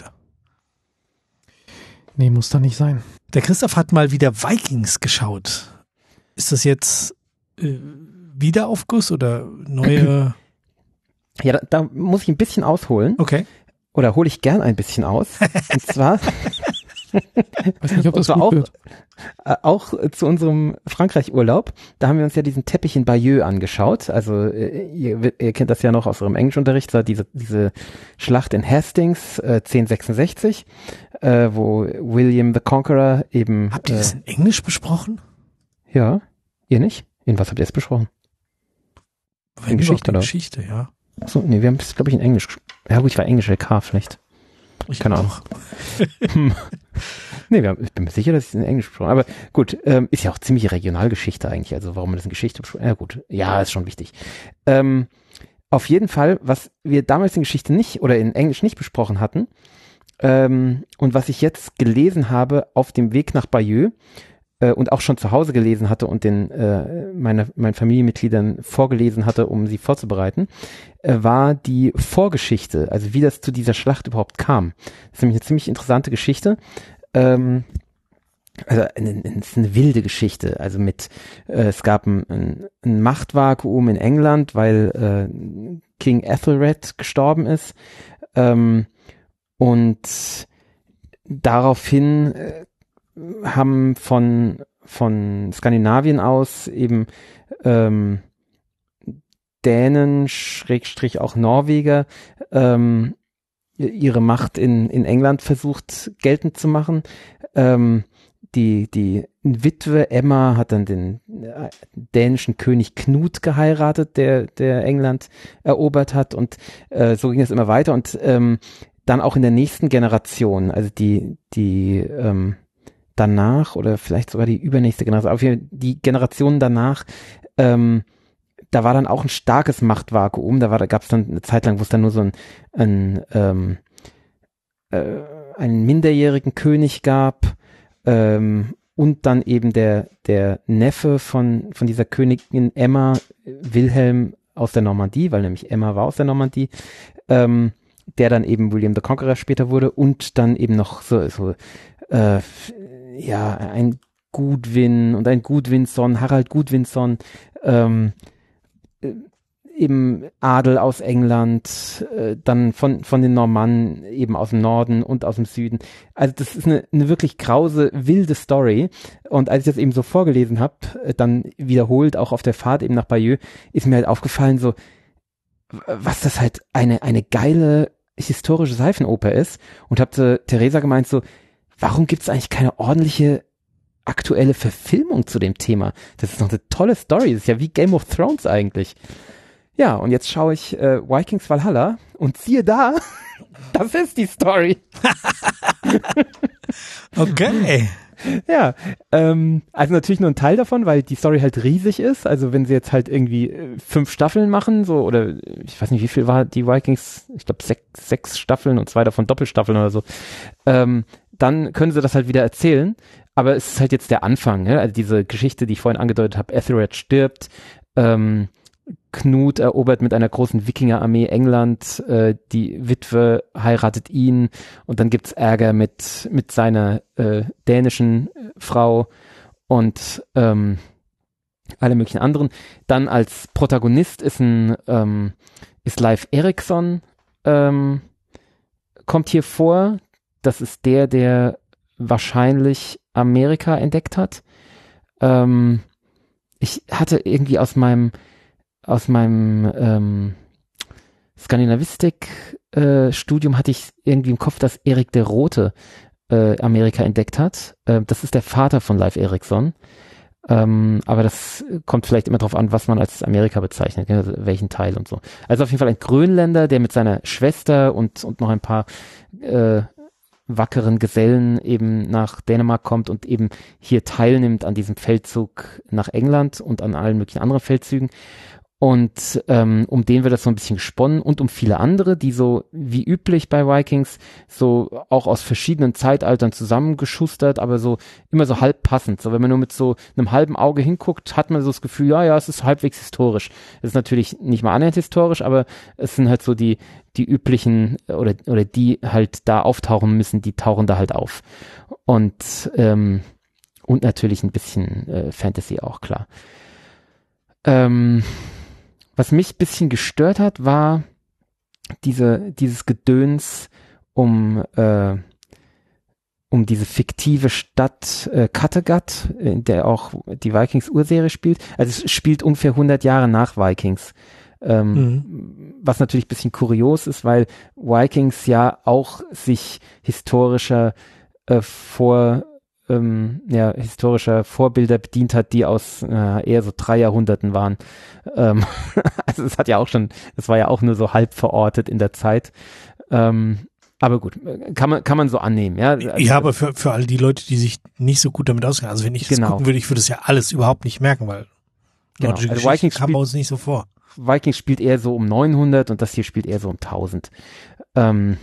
Nee, muss da nicht sein. Der Christoph hat mal wieder Vikings geschaut. Ist das jetzt äh, Wiederaufguss oder neue? Ja, da, da muss ich ein bisschen ausholen. Okay. Oder hole ich gern ein bisschen aus. Und zwar Weiß nicht, ob Und das zwar gut auch, wird. äh, auch äh, zu unserem Frankreich-Urlaub. Da haben wir uns ja diesen Teppich in Bayeux angeschaut. Also äh, ihr, ihr kennt das ja noch aus eurem Englischunterricht, so diese, diese Schlacht in Hastings äh, zehnhundertsechsundsechzig, äh, wo William the Conqueror eben... Habt ihr äh, das in Englisch besprochen? Ja, ihr nicht? In was habt ihr es besprochen? Wenn In Geschichte, überhaupt in oder? Geschichte, ja. Achso, nee, wir haben es, glaube ich, in Englisch gesch- Ja gut, ich war Englisch L K vielleicht. Ich Keine Ahnung. Nee, wir haben, ich bin mir sicher, dass ich es in Englisch besprochen habe. Aber gut, ähm, ist ja auch ziemlich Regionalgeschichte eigentlich. Also warum man das in Geschichte besprochen Ja gut, ja, ist schon wichtig. Ähm, auf jeden Fall, was wir damals in Geschichte nicht oder in Englisch nicht besprochen hatten ähm, und was ich jetzt gelesen habe auf dem Weg nach Bayeux äh, und auch schon zu Hause gelesen hatte und den äh, meine, meinen Familienmitgliedern vorgelesen hatte, um sie vorzubereiten, äh, war die Vorgeschichte, also wie das zu dieser Schlacht überhaupt kam. Das ist nämlich eine ziemlich interessante Geschichte. Ähm, also eine, eine, eine wilde Geschichte. Also mit, äh, es gab ein, ein, ein Machtvakuum in England, weil äh, King Ethelred gestorben ist. Ähm, und daraufhin äh, haben von von Skandinavien aus eben ähm, Dänen, Schrägstrich auch Norweger, ähm, ihre Macht in in England versucht geltend zu machen. Ähm, die die Witwe Emma hat dann den äh, dänischen König Knut geheiratet, der der England erobert hat, und äh, so ging es immer weiter, und ähm, dann auch in der nächsten Generation, also die die ähm, danach oder vielleicht sogar die übernächste Generation, auf jeden Fall die Generation danach, ähm, da war dann auch ein starkes Machtvakuum. Da war, da gab es dann eine Zeit lang, wo es dann nur so ein, ein ähm, äh, einen minderjährigen König gab, ähm, und dann eben der der Neffe von von dieser Königin Emma, Wilhelm aus der Normandie, weil nämlich Emma war aus der Normandie, ähm, der dann eben William the Conqueror später wurde, und dann eben noch so so äh, ja, ein Gudwin und ein Gudwinsson, Harald Gudwinsson, ähm, äh, eben Adel aus England, äh, dann von von den Normannen eben aus dem Norden und aus dem Süden. Also das ist eine, eine wirklich grause, wilde Story. Und als ich das eben so vorgelesen habe, äh, dann wiederholt auch auf der Fahrt eben nach Bayeux, ist mir halt aufgefallen, so was das halt eine eine geile historische Seifenoper ist. Und habe zu Theresa gemeint, so, warum gibt es eigentlich keine ordentliche aktuelle Verfilmung zu dem Thema? Das ist noch eine tolle Story. Das ist ja wie Game of Thrones eigentlich. Ja, und jetzt schaue ich äh, Vikings Valhalla und siehe da, das ist die Story. Okay. Ja, ähm, also natürlich nur ein Teil davon, weil die Story halt riesig ist. Also wenn sie jetzt halt irgendwie äh, fünf Staffeln machen, so, oder ich weiß nicht, wie viel war die Vikings, ich glaube sechs, sechs Staffeln und zwei davon Doppelstaffeln oder so, ähm, dann können sie das halt wieder erzählen. Aber es ist halt jetzt der Anfang, ne? Also diese Geschichte, die ich vorhin angedeutet habe, Ethelred stirbt, ähm, Knut erobert mit einer großen Wikingerarmee England, äh, die Witwe heiratet ihn und dann gibt's Ärger mit mit seiner äh, dänischen Frau und ähm, alle möglichen anderen. Dann als Protagonist ist ein ähm, ist Leif Erikson, ähm, kommt hier vor. Das ist der, der wahrscheinlich Amerika entdeckt hat. Ähm, ich hatte irgendwie aus meinem aus meinem ähm, Skandinavistik-Studium äh, hatte ich irgendwie im Kopf, dass Erik der Rote äh, Amerika entdeckt hat. Äh, das ist der Vater von Leif Erikson. Ähm, aber das kommt vielleicht immer darauf an, was man als Amerika bezeichnet, also welchen Teil und so. Also auf jeden Fall ein Grönländer, der mit seiner Schwester und, und noch ein paar äh, wackeren Gesellen eben nach Dänemark kommt und eben hier teilnimmt an diesem Feldzug nach England und an allen möglichen anderen Feldzügen. Und ähm, um den wird das so ein bisschen gesponnen und um viele andere, die so wie üblich bei Vikings so auch aus verschiedenen Zeitaltern zusammengeschustert, aber so immer so halb passend. So wenn man nur mit so einem halben Auge hinguckt, hat man so das Gefühl, ja, ja, es ist halbwegs historisch. Es ist natürlich nicht mal annähernd historisch, aber es sind halt so die die üblichen oder oder die halt da auftauchen müssen, die tauchen da halt auf. Und ähm, und natürlich ein bisschen äh, Fantasy auch, klar. Ähm, Was mich ein bisschen gestört hat, war diese, dieses Gedöns um, äh, um diese fiktive Stadt äh, Kattegat, in der auch die Vikings-Urserie spielt. Also es spielt ungefähr hundert Jahre nach Vikings. Ähm, mhm. Was natürlich ein bisschen kurios ist, weil Vikings ja auch sich historischer äh, vor Ähm, ja, historischer Vorbilder bedient hat, die aus äh, eher so drei Jahrhunderten waren. Ähm, also es hat ja auch schon, es war ja auch nur so halb verortet in der Zeit. Ähm, aber gut, kann man kann man so annehmen, ja. Also, ja, aber für für all die Leute, die sich nicht so gut damit auskennen, also wenn ich das genau. gucken würde, ich würde es ja alles überhaupt nicht merken, weil genau. also Vikings kam bei uns nicht so vor. Vikings spielt eher so um neunhundert und das hier spielt eher so um tausend. Ähm,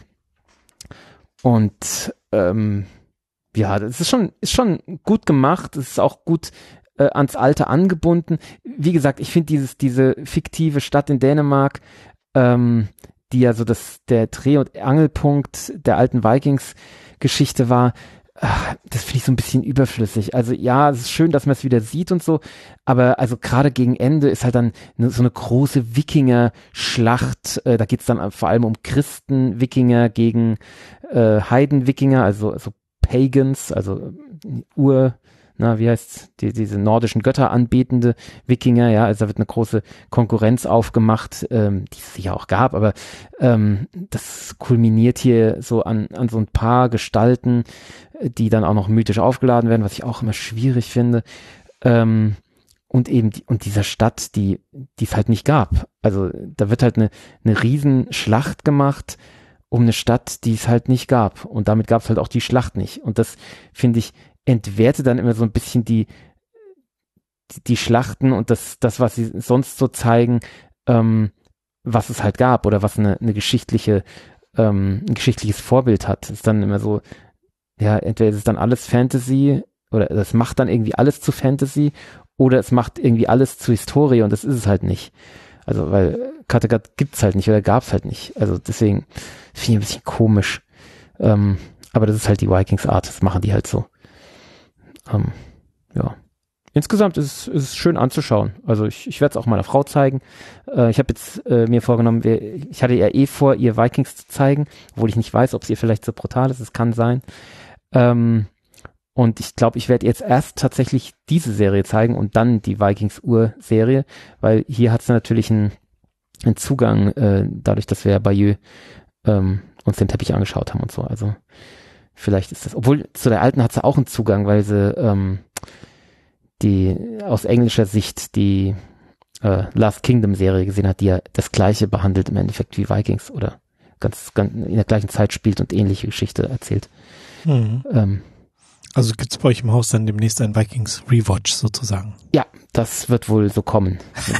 und ähm, ja, das ist schon, ist schon gut gemacht. Es ist auch gut äh, ans Alte angebunden. Wie gesagt, ich finde dieses, diese fiktive Stadt in Dänemark, ähm, die ja so das, der Dreh- und Angelpunkt der alten Vikings-Geschichte war, ach, das finde ich so ein bisschen überflüssig. Also ja, es ist schön, dass man es wieder sieht und so, aber also gerade gegen Ende ist halt dann ne, so eine große Wikinger-Schlacht. Äh, da geht's dann vor allem um Christen-Wikinger gegen äh, Heiden-Wikinger, also, also Pagans, also Ur, na, wie heißt's, die, diese nordischen Götter anbetende Wikinger, ja, also da wird eine große Konkurrenz aufgemacht, ähm, die es sicher auch gab, aber ähm, das kulminiert hier so an, an so ein paar Gestalten, die dann auch noch mythisch aufgeladen werden, was ich auch immer schwierig finde, ähm, und eben, die, und dieser Stadt, die, die es halt nicht gab, also da wird halt eine, eine Riesenschlacht gemacht, um eine Stadt, die es halt nicht gab. Und damit gab es halt auch die Schlacht nicht. Und das, finde ich, entwertet dann immer so ein bisschen die, die, die Schlachten und das, das, was sie sonst so zeigen, ähm, was es halt gab oder was eine, eine geschichtliche, ähm, ein geschichtliches Vorbild hat. Das ist dann immer so, ja, entweder ist es dann alles Fantasy oder das macht dann irgendwie alles zu Fantasy oder es macht irgendwie alles zu Historie und das ist es halt nicht. Also, weil Kattegat gibt's halt nicht oder gab's halt nicht. Also deswegen finde ich ein bisschen komisch. Ähm, aber das ist halt die Vikings-Art. Das machen die halt so. Ähm, ja. Insgesamt ist, ist es schön anzuschauen. Also ich, ich werde es auch meiner Frau zeigen. Äh, ich habe jetzt äh, mir vorgenommen, wir, ich hatte ja eh vor, ihr Vikings zu zeigen, obwohl ich nicht weiß, ob es ihr vielleicht so brutal ist. Es kann sein. Ähm, Und ich glaube, ich werde jetzt erst tatsächlich diese Serie zeigen und dann die Vikings-Ur-Serie, weil hier hat es natürlich einen, einen Zugang, äh, dadurch, dass wir ja Bayeux ähm, uns den Teppich angeschaut haben und so. Also vielleicht ist das, obwohl zu der alten hat sie auch einen Zugang, weil sie ähm, die aus englischer Sicht die äh, Last Kingdom-Serie gesehen hat, die ja das Gleiche behandelt im Endeffekt wie Vikings oder ganz, ganz in der gleichen Zeit spielt und ähnliche Geschichte erzählt. Mhm. Ähm, Also gibt's bei euch im Haus dann demnächst ein Vikings Rewatch sozusagen? Ja, das wird wohl so kommen.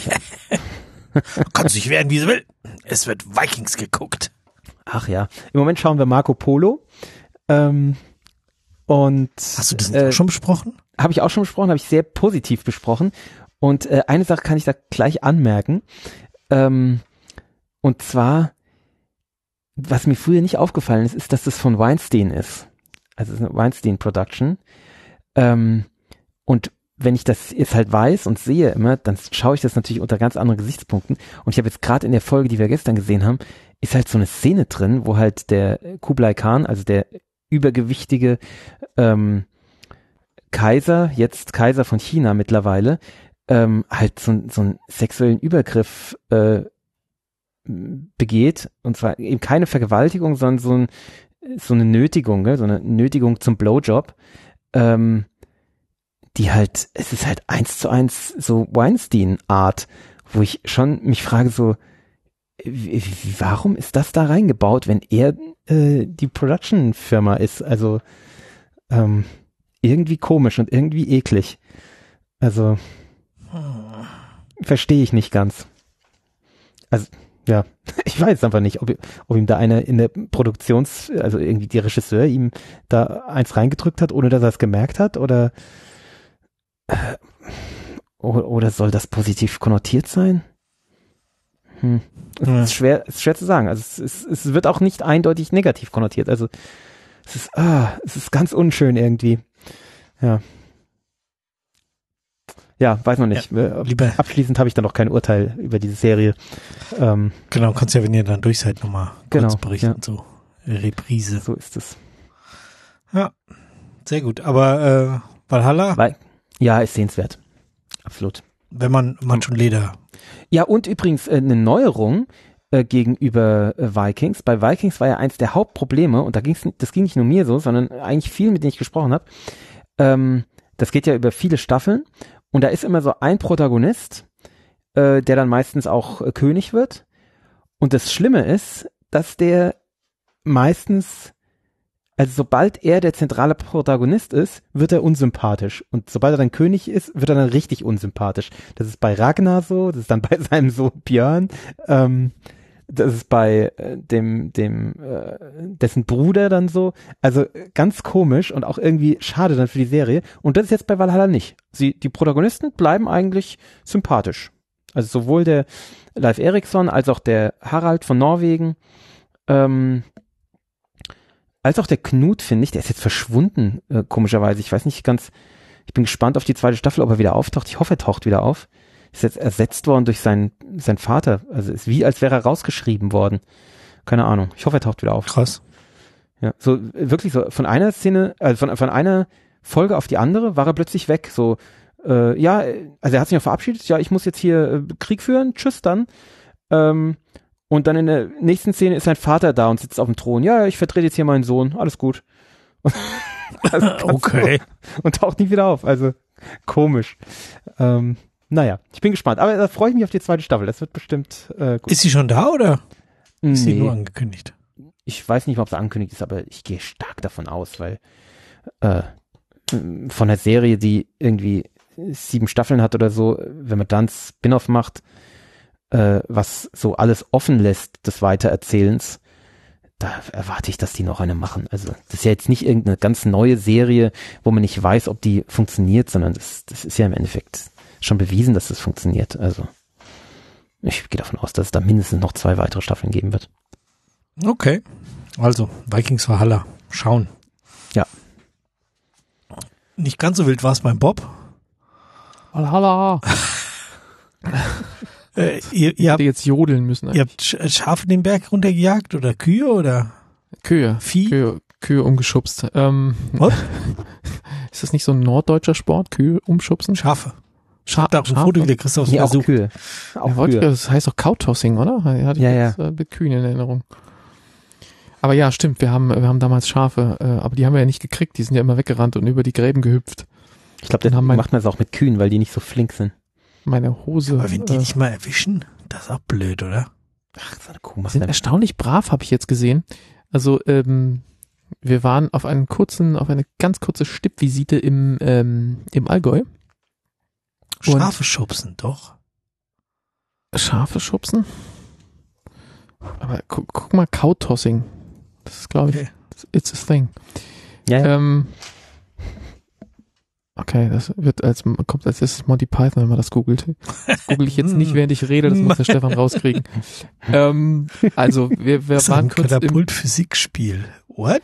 Kann sich werden, wie sie will. Es wird Vikings geguckt. Ach ja, im Moment schauen wir Marco Polo. Ähm, und Hast du das nicht äh, auch schon besprochen? Habe ich auch schon besprochen, habe ich sehr positiv besprochen. Und äh, eine Sache kann ich da gleich anmerken. Ähm, und zwar, was mir früher nicht aufgefallen ist, ist, dass das von Weinstein ist. Also es ist eine Weinstein-Production. Ähm, und wenn ich das jetzt halt weiß und sehe immer, dann schaue ich das natürlich unter ganz anderen Gesichtspunkten. Und ich habe jetzt gerade in der Folge, die wir gestern gesehen haben, ist halt so eine Szene drin, wo halt der Kublai Khan, also der übergewichtige ähm, Kaiser, jetzt Kaiser von China mittlerweile, ähm, halt so, so einen sexuellen Übergriff äh, begeht. Und zwar eben keine Vergewaltigung, sondern so, ein, so eine Nötigung, gell? So eine Nötigung zum Blowjob. Ähm, die halt, es ist halt eins zu eins so Weinstein-Art, wo ich schon mich frage so, wie, warum ist das da reingebaut, wenn er äh, die Production-Firma ist? Also ähm, irgendwie komisch und irgendwie eklig. Also verstehe ich nicht ganz. Also ja, ich weiß einfach nicht, ob, ob ihm da einer in der Produktions, also irgendwie die Regisseur ihm da eins reingedrückt hat, ohne dass er es gemerkt hat, oder äh, oder soll das positiv konnotiert sein? Hm. Es Ja. ist schwer, es ist schwer zu sagen. Also es, es, es wird auch nicht eindeutig negativ konnotiert. Also es ist, ah, es ist ganz unschön irgendwie. Ja. Ja, weiß noch nicht. Ja, lieber, Abschließend habe ich da noch kein Urteil über diese Serie. Ähm, genau, kannst ja, wenn ihr dann durch seid, nochmal Genau, kurz berichten. ja. So Reprise. so ist es. Ja, sehr gut. Aber äh, Valhalla, Weil, ja, ist sehenswert. Absolut. wenn man, man schon Leder. Ja, und übrigens äh, eine Neuerung äh, gegenüber äh, Vikings. Bei Vikings war ja eins der Hauptprobleme, und da ging's, das ging nicht nur mir so, sondern eigentlich vielen, mit denen ich gesprochen habe. Ähm, das geht ja über viele Staffeln, und da ist immer so ein Protagonist, äh, der dann meistens auch äh, König wird. Und das Schlimme ist, dass der meistens, also sobald er der zentrale Protagonist ist, wird er unsympathisch. Und sobald er dann König ist, wird er dann richtig unsympathisch. Das ist bei Ragnar so, das ist dann bei seinem Sohn Björn, ähm, das ist bei äh, dem, dem, äh, dessen Bruder dann so. Also äh, ganz komisch und auch irgendwie schade dann für die Serie. Und das ist jetzt bei Valhalla nicht. Sie, die Protagonisten bleiben eigentlich sympathisch. Also sowohl der Leif Erikson als auch der Harald von Norwegen, ähm, als auch der Knut, finde ich, der ist jetzt verschwunden, äh, komischerweise. Ich weiß nicht ganz, ich bin gespannt auf die zweite Staffel, ob er wieder auftaucht. Ich hoffe, er taucht wieder auf. Ist jetzt ersetzt worden durch seinen, seinen Vater. Also ist wie, als wäre er rausgeschrieben worden. Keine Ahnung. Ich hoffe, er taucht wieder auf. Krass. Ja, so wirklich so von einer Szene, also von, von einer Folge auf die andere war er plötzlich weg. So, äh, ja, also er hat sich noch verabschiedet. Ja, ich muss jetzt hier äh, Krieg führen. Tschüss dann. Ähm, Und dann in der nächsten Szene ist sein Vater da und sitzt auf dem Thron. Ja, ich vertrete jetzt hier meinen Sohn. Alles gut. Also Okay. so. Und taucht nie wieder auf. Also komisch. Ähm, naja, ich bin gespannt. Aber da freue ich mich auf die zweite Staffel. Das wird bestimmt äh, gut. Ist sie schon da oder ist sie Nee, nur angekündigt? ich weiß nicht, ob es angekündigt ist, aber ich gehe stark davon aus, weil äh, von der Serie, die irgendwie sieben Staffeln hat oder so, wenn man dann Spin-off macht, äh, was so alles offen lässt des Weitererzählens, da erwarte ich, dass die noch eine machen. Also das ist ja jetzt nicht irgendeine ganz neue Serie, wo man nicht weiß, ob die funktioniert, sondern das, das ist ja im Endeffekt schon bewiesen, dass das funktioniert. Also ich gehe davon aus, dass es da mindestens noch zwei weitere Staffeln geben wird. Okay. Also, Vikings Valhalla. Schauen. Ja. Nicht ganz so wild war es beim Bob. Valhalla. Äh, ihr, ihr, Ich habt, hätte jetzt jodeln müssen. ihr habt Sch- Schafe den Berg runtergejagt oder Kühe oder Kühe. Vieh? Kühe, Kühe umgeschubst. Ähm, Was? ist das nicht so ein norddeutscher Sport? Kühe umschubsen? Schafe? Scha Da auch ein Foto wieder, Christoph, Nee, auch versucht. Kühe. Auch Ja, wollte, Kühe. das heißt auch Cowtossing, oder? Ja, hatte ich Ja, jetzt, Äh, mit Kühen in Erinnerung. Aber ja, stimmt, wir haben, wir haben damals Schafe, äh, aber die haben wir ja nicht gekriegt, die sind ja immer weggerannt und über die Gräben gehüpft. Ich glaube, Dann dann haben mein- macht man es auch mit Kühen, weil die nicht so flink sind. Meine Hose. Aber wenn die äh, dich mal erwischen, das ist auch blöd, oder? Ach, so eine Kuh macht sind dann. erstaunlich brav, habe ich jetzt gesehen. Also, ähm, wir waren auf einen kurzen, auf eine ganz kurze Stippvisite im, ähm, im Allgäu. Schafe schubsen, doch. Schafe schubsen? Aber guck, guck mal, Cow-Tossing. Das ist, glaube ich, okay. It's a thing. Ja, ja. Ähm, okay, das wird als, kommt als erstes Monty Python, wenn man das googelt. Das google ich jetzt nicht, während ich rede, das muss der Stefan rauskriegen. ähm, also, wir, wir das waren ist ein kurz im Katapult-Physikspiel. What?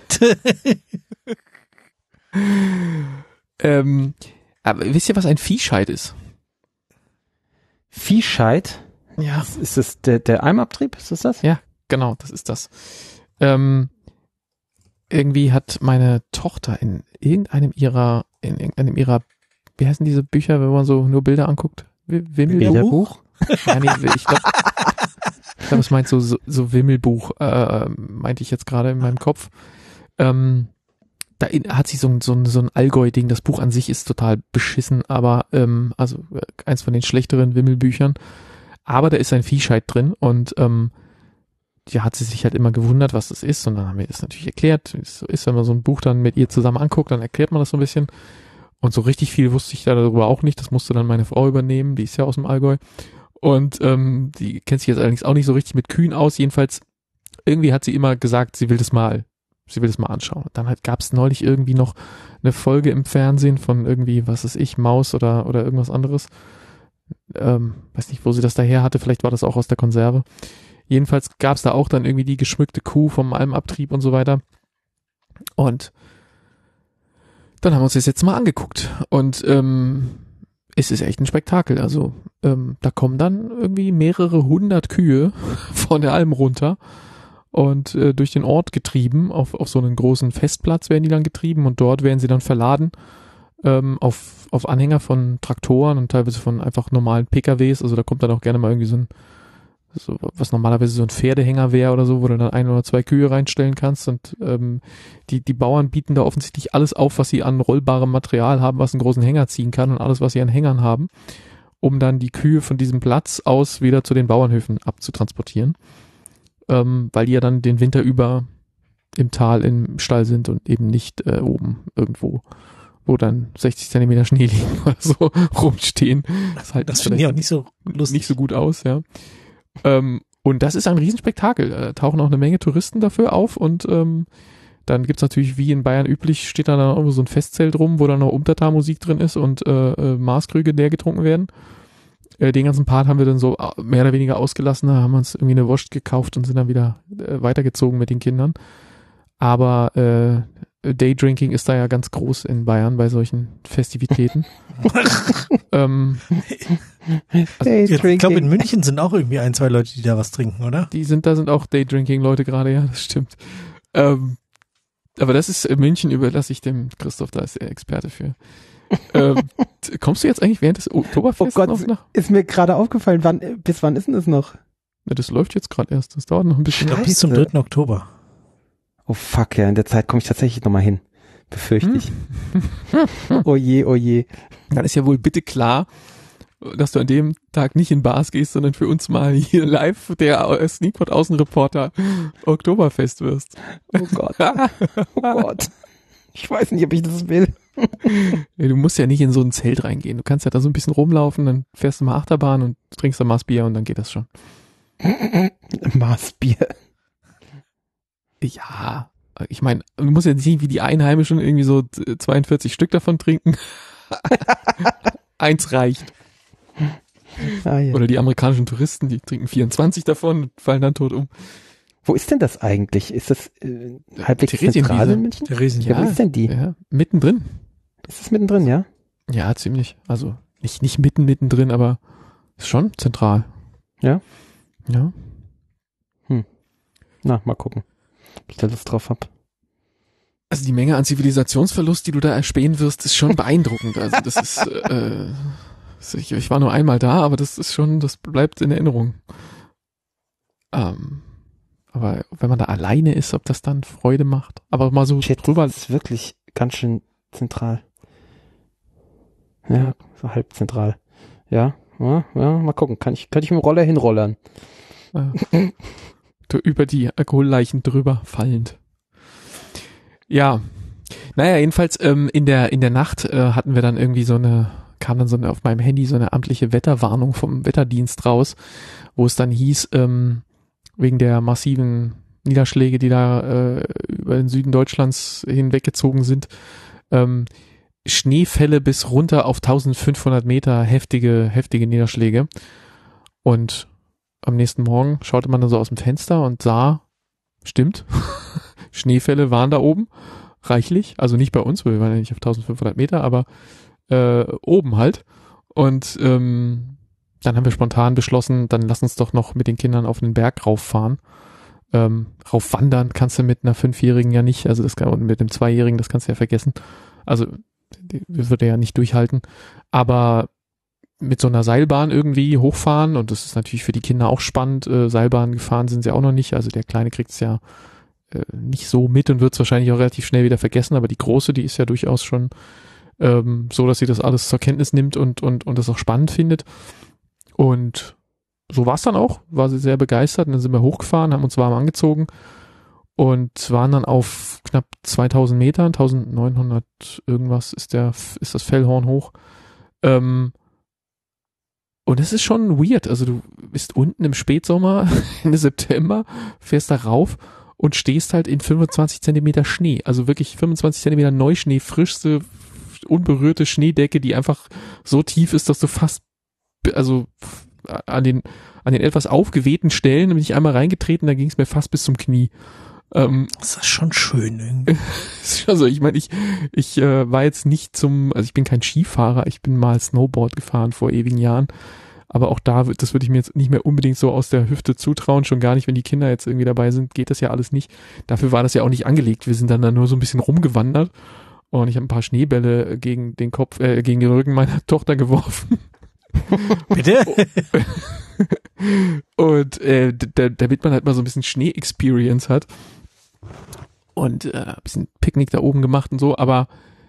ähm, aber wisst ihr, was ein Viehscheid ist? Viehscheid? Ja. Ist, ist das der, der Almabtrieb? Ist das das? Ja, genau, das ist das. Ähm, irgendwie hat meine Tochter in irgendeinem ihrer, in irgendeinem ihrer, wie heißen diese Bücher, wenn man so nur Bilder anguckt? Wimmelbuch? Ja, nee, ich glaube, ich glaube, es meint so, so, so Wimmelbuch, äh, meinte ich jetzt gerade in meinem Kopf. Ähm, da in, hat sie so, so, so ein Allgäu-Ding. Das Buch an sich ist total beschissen, aber, ähm, also eins von den schlechteren Wimmelbüchern. Aber da ist ein Viehscheid drin und, ähm, ja, hat sie sich halt immer gewundert, was das ist, und dann haben wir das natürlich erklärt, wie es so ist, wenn man so ein Buch dann mit ihr zusammen anguckt, dann erklärt man das so ein bisschen, und so richtig viel wusste ich da darüber auch nicht, das musste dann meine Frau übernehmen, die ist ja aus dem Allgäu, und ähm, die kennt sich jetzt allerdings auch nicht so richtig mit Kühen aus, jedenfalls irgendwie hat sie immer gesagt, sie will das mal, sie will das mal anschauen. Und dann halt gab es neulich irgendwie noch eine Folge im Fernsehen von irgendwie, was weiß ich, Maus oder oder irgendwas anderes, ähm, weiß nicht, wo sie das daher hatte, vielleicht war das auch aus der Konserve. Jedenfalls gab es da auch dann irgendwie die geschmückte Kuh vom Almabtrieb und so weiter. Und dann haben wir uns das jetzt mal angeguckt. Und ähm, es ist echt ein Spektakel. Also ähm, da kommen dann irgendwie mehrere hundert Kühe von der Alm runter und äh, durch den Ort getrieben. Auf, auf so einen großen Festplatz werden die dann getrieben und dort werden sie dann verladen ähm, auf, auf Anhänger von Traktoren und teilweise von einfach normalen P K Ws. Also da kommt dann auch gerne mal irgendwie so ein so, was normalerweise so ein Pferdehänger wäre oder so, wo du dann ein oder zwei Kühe reinstellen kannst, und ähm, die die Bauern bieten da offensichtlich alles auf, was sie an rollbarem Material haben, was einen großen Hänger ziehen kann, und alles, was sie an Hängern haben, um dann die Kühe von diesem Platz aus wieder zu den Bauernhöfen abzutransportieren, ähm, weil die ja dann den Winter über im Tal im Stall sind und eben nicht äh, oben irgendwo, wo dann sechzig Zentimeter Schnee liegen oder so rumstehen. Das, halt das finde ich auch nicht so lustig. Nicht so gut aus, ja. Ähm, und das ist ein Riesenspektakel. Da tauchen auch eine Menge Touristen dafür auf, und ähm, dann gibt's natürlich, wie in Bayern üblich, steht da dann irgendwo so ein Festzelt rum, wo dann noch Umtata-Musik drin ist und äh, äh, Maßkrüge leer getrunken werden. Äh, den ganzen Part haben wir dann so mehr oder weniger ausgelassen, da haben wir uns irgendwie eine Wurst gekauft und sind dann wieder äh, weitergezogen mit den Kindern. Aber äh, Daydrinking ist da ja ganz groß in Bayern bei solchen Festivitäten. ähm, also, ich glaube, in München sind auch irgendwie ein, zwei Leute, die da was trinken, oder? Die sind, da sind auch Daydrinking-Leute gerade, ja, das stimmt. Ähm, aber das ist, in München überlasse ich dem Christoph, da ist der Experte für. ähm, kommst du jetzt eigentlich während des Oktoberfests oh Gott, noch nach? Ist mir gerade aufgefallen, wann, bis wann ist denn das noch? Ja, das läuft jetzt gerade erst, das dauert noch ein bisschen. Ich glaube, bis zum dritten Oktober. Oh fuck, ja, in der Zeit komme ich tatsächlich nochmal hin. Befürchte ich. Hm. Oh je, oh je. Dann ist ja wohl bitte klar, dass du an dem Tag nicht in Bars gehst, sondern für uns mal hier live der Sneakpot Außenreporter Oktoberfest wirst. Oh Gott. Oh Gott. Ich weiß nicht, ob ich das will. Ja, du musst ja nicht in so ein Zelt reingehen. Du kannst ja da so ein bisschen rumlaufen, dann fährst du mal Achterbahn und trinkst dann Maßbier und dann geht das schon. Maßbier. Ja, ich meine, du musst ja nicht wie die Einheimischen irgendwie so zweiundvierzig Stück davon trinken. Eins reicht. Ah, ja. Oder die amerikanischen Touristen, die trinken vierundzwanzig davon und fallen dann tot um. Wo ist denn das eigentlich? Ist das äh, halbwegs zentral in München? Theresienwiese. Ja, wo ist denn die? Ja, mittendrin. Ist das mittendrin, ja? Ja, ziemlich. Also nicht nicht mitten mittendrin, aber ist schon zentral. Ja? Ja. Hm. Na, mal gucken, ob ich da Lust drauf hab. Also die Menge an Zivilisationsverlust, die du da erspähen wirst, ist schon beeindruckend. Also das ist, äh, ich, ich war nur einmal da, aber das ist schon, das bleibt in Erinnerung. Ähm, aber wenn man da alleine ist, ob das dann Freude macht. Aber mal so Shit, drüber. Das ist wirklich ganz schön zentral. Ja, so halb zentral. Ja, ja, ja, mal gucken. Kann ich, kann ich mit dem Roller hinrollern? Äh, über die Alkoholleichen drüber fallend. Ja, naja, jedenfalls ähm, in der in der Nacht äh, hatten wir dann irgendwie so eine, kam dann so eine, auf meinem Handy so eine amtliche Wetterwarnung vom Wetterdienst raus, wo es dann hieß, ähm, wegen der massiven Niederschläge, die da äh, über den Süden Deutschlands hinweggezogen sind, ähm, Schneefälle bis runter auf eintausendfünfhundert Meter, heftige, heftige Niederschläge. Und am nächsten Morgen schaute man dann so aus dem Fenster und sah, stimmt, Schneefälle waren da oben, reichlich, also nicht bei uns, weil wir waren ja nicht auf eintausendfünfhundert Meter, aber äh, oben halt. Und ähm, dann haben wir spontan beschlossen, dann lass uns doch noch mit den Kindern auf den Berg rauffahren. Ähm, raufwandern kannst du mit einer Fünfjährigen ja nicht, also das kann, und mit einem Zweijährigen, das kannst du ja vergessen. Also das würde ja nicht durchhalten. Aber mit so einer Seilbahn irgendwie hochfahren, und das ist natürlich für die Kinder auch spannend, äh, Seilbahn gefahren sind sie auch noch nicht, also der Kleine kriegt es ja äh, nicht so mit und wird es wahrscheinlich auch relativ schnell wieder vergessen, aber die Große, die ist ja durchaus schon ähm, so, dass sie das alles zur Kenntnis nimmt und, und, und das auch spannend findet. Und so war es dann auch, war sie sehr begeistert, und dann sind wir hochgefahren, haben uns warm angezogen und waren dann auf knapp zweitausend Metern, eintausendneunhundert irgendwas ist der, ist das Fellhorn hoch. Ähm, und es ist schon weird, also du bist unten im Spätsommer, Ende September, fährst da rauf und stehst halt in fünfundzwanzig Zentimeter Schnee, also wirklich fünfundzwanzig Zentimeter Neuschnee, frischste, unberührte Schneedecke, die einfach so tief ist, dass du fast, also an den, an den etwas aufgewehten Stellen bin ich einmal reingetreten, da ging es mir fast bis zum Knie. Ähm, das ist schon schön irgendwie. Also ich meine, ich, ich äh, war jetzt nicht zum, also ich bin kein Skifahrer, ich bin mal Snowboard gefahren vor ewigen Jahren, aber auch da, das würde ich mir jetzt nicht mehr unbedingt so aus der Hüfte zutrauen, schon gar nicht, wenn die Kinder jetzt irgendwie dabei sind, geht das ja alles nicht. Dafür war das ja auch nicht angelegt, wir sind dann da nur so ein bisschen rumgewandert und ich habe ein paar Schneebälle gegen den Kopf, äh, gegen den Rücken meiner Tochter geworfen. Bitte? Und äh, da, damit man halt mal so ein bisschen Schnee-Experience hat. Und äh, ein bisschen Picknick da oben gemacht und so, aber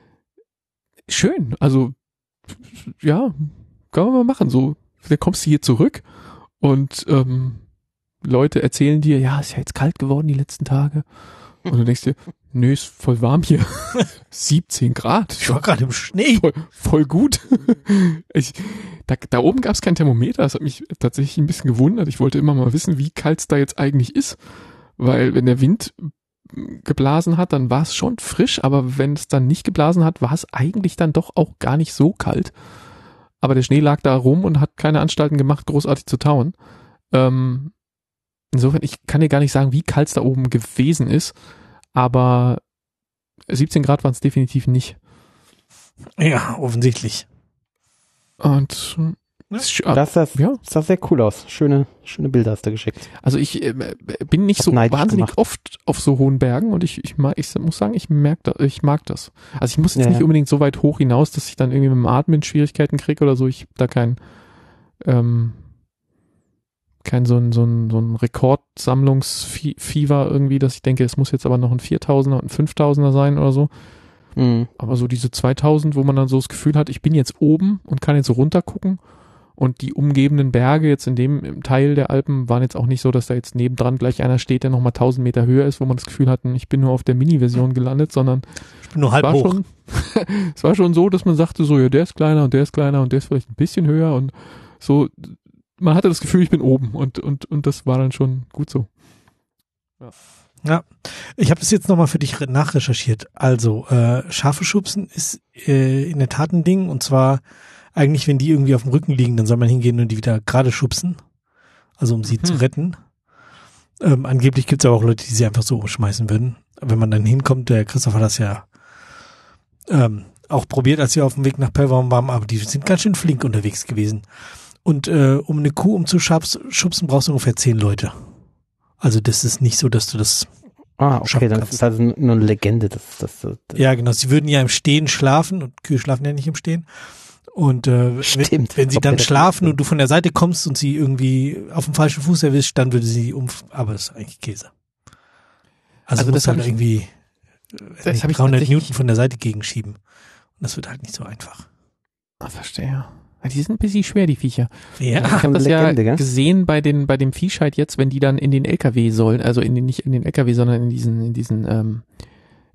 schön, also ja, kann man mal machen, so, dann kommst du hier zurück und ähm, Leute erzählen dir, ja, ist ja jetzt kalt geworden die letzten Tage, und du denkst dir, nö, ist voll warm hier, siebzehn Grad. Ich war gerade im Schnee. Voll, voll gut. Ich, da, da oben gab es kein Thermometer, das hat mich tatsächlich ein bisschen gewundert, ich wollte immer mal wissen, wie kalt es da jetzt eigentlich ist, weil wenn der Wind geblasen hat, dann war es schon frisch, aber wenn es dann nicht geblasen hat, war es eigentlich dann doch auch gar nicht so kalt. Aber der Schnee lag da rum und hat keine Anstalten gemacht, großartig zu tauen. Ähm, insofern, ich kann dir gar nicht sagen, wie kalt es da oben gewesen ist, aber siebzehn Grad waren es definitiv nicht. Ja, offensichtlich. Und ja. Das sah, ja. sah sehr cool aus. Schöne, schöne Bilder hast du geschickt. Also ich äh, bin nicht so wahnsinnig gemacht. oft auf so hohen Bergen und ich, ich, mag, ich muss sagen, ich, merk da, ich mag das. Also ich muss jetzt ja, nicht ja. unbedingt so weit hoch hinaus, dass ich dann irgendwie mit dem Atmen Schwierigkeiten kriege oder so. Ich habe da kein, ähm, kein so ein, so ein, so ein Rekordsammlungsfieber irgendwie, dass ich denke, es muss jetzt aber noch ein viertausender und ein fünftausender sein oder so. Mhm. Aber so diese zweitausend, wo man dann so das Gefühl hat, ich bin jetzt oben und kann jetzt so runter gucken. Und die umgebenden Berge jetzt in dem Teil der Alpen waren jetzt auch nicht so, dass da jetzt nebendran gleich einer steht, der nochmal tausend Meter höher ist, wo man das Gefühl hat, ich bin nur auf der Mini-Version gelandet, sondern ich bin nur halb es war hoch. Schon, es war schon so, dass man sagte so, ja, der ist kleiner und der ist kleiner und der ist vielleicht ein bisschen höher und so, man hatte das Gefühl, ich bin oben und, und, und das war dann schon gut so. Ja. Ja, ich habe das jetzt nochmal für dich nachrecherchiert. Also, äh, Schafe schubsen ist äh, in der Tat ein Ding, und zwar eigentlich, wenn die irgendwie auf dem Rücken liegen, dann soll man hingehen und die wieder gerade schubsen, also um sie mhm. zu retten. Ähm, angeblich gibt es aber auch Leute, die sie einfach so umschmeißen würden. Wenn man dann hinkommt, der Christoph hat das ja ähm, auch probiert, als wir auf dem Weg nach Pellworm waren, aber die sind ganz schön flink unterwegs gewesen. Und äh, um eine Kuh umzuschubsen, brauchst du ungefähr zehn Leute. Also das ist nicht so, dass du das Ah, okay, dann ist das also nur eine Legende. Das, das, das. Ja, genau, sie würden ja im Stehen schlafen und Kühe schlafen ja nicht im Stehen. Und äh, Stimmt, wenn, wenn sie dann schlafen und du von der Seite kommst und sie irgendwie auf dem falschen Fuß erwischt, dann würde sie um, aber das ist eigentlich Käse. Also, also du musst halt irgendwie äh, dreihundert Newton von der Seite gegenschieben. Und das wird halt nicht so einfach. Ah, verstehe. Die sind ein bisschen schwer, die Viecher. Ja. Ich habe das Legende, ja gesehen bei den bei dem Viehscheid jetzt, wenn die dann in den L K W sollen, also in den nicht in den L K W, sondern in diesen in diesen ähm,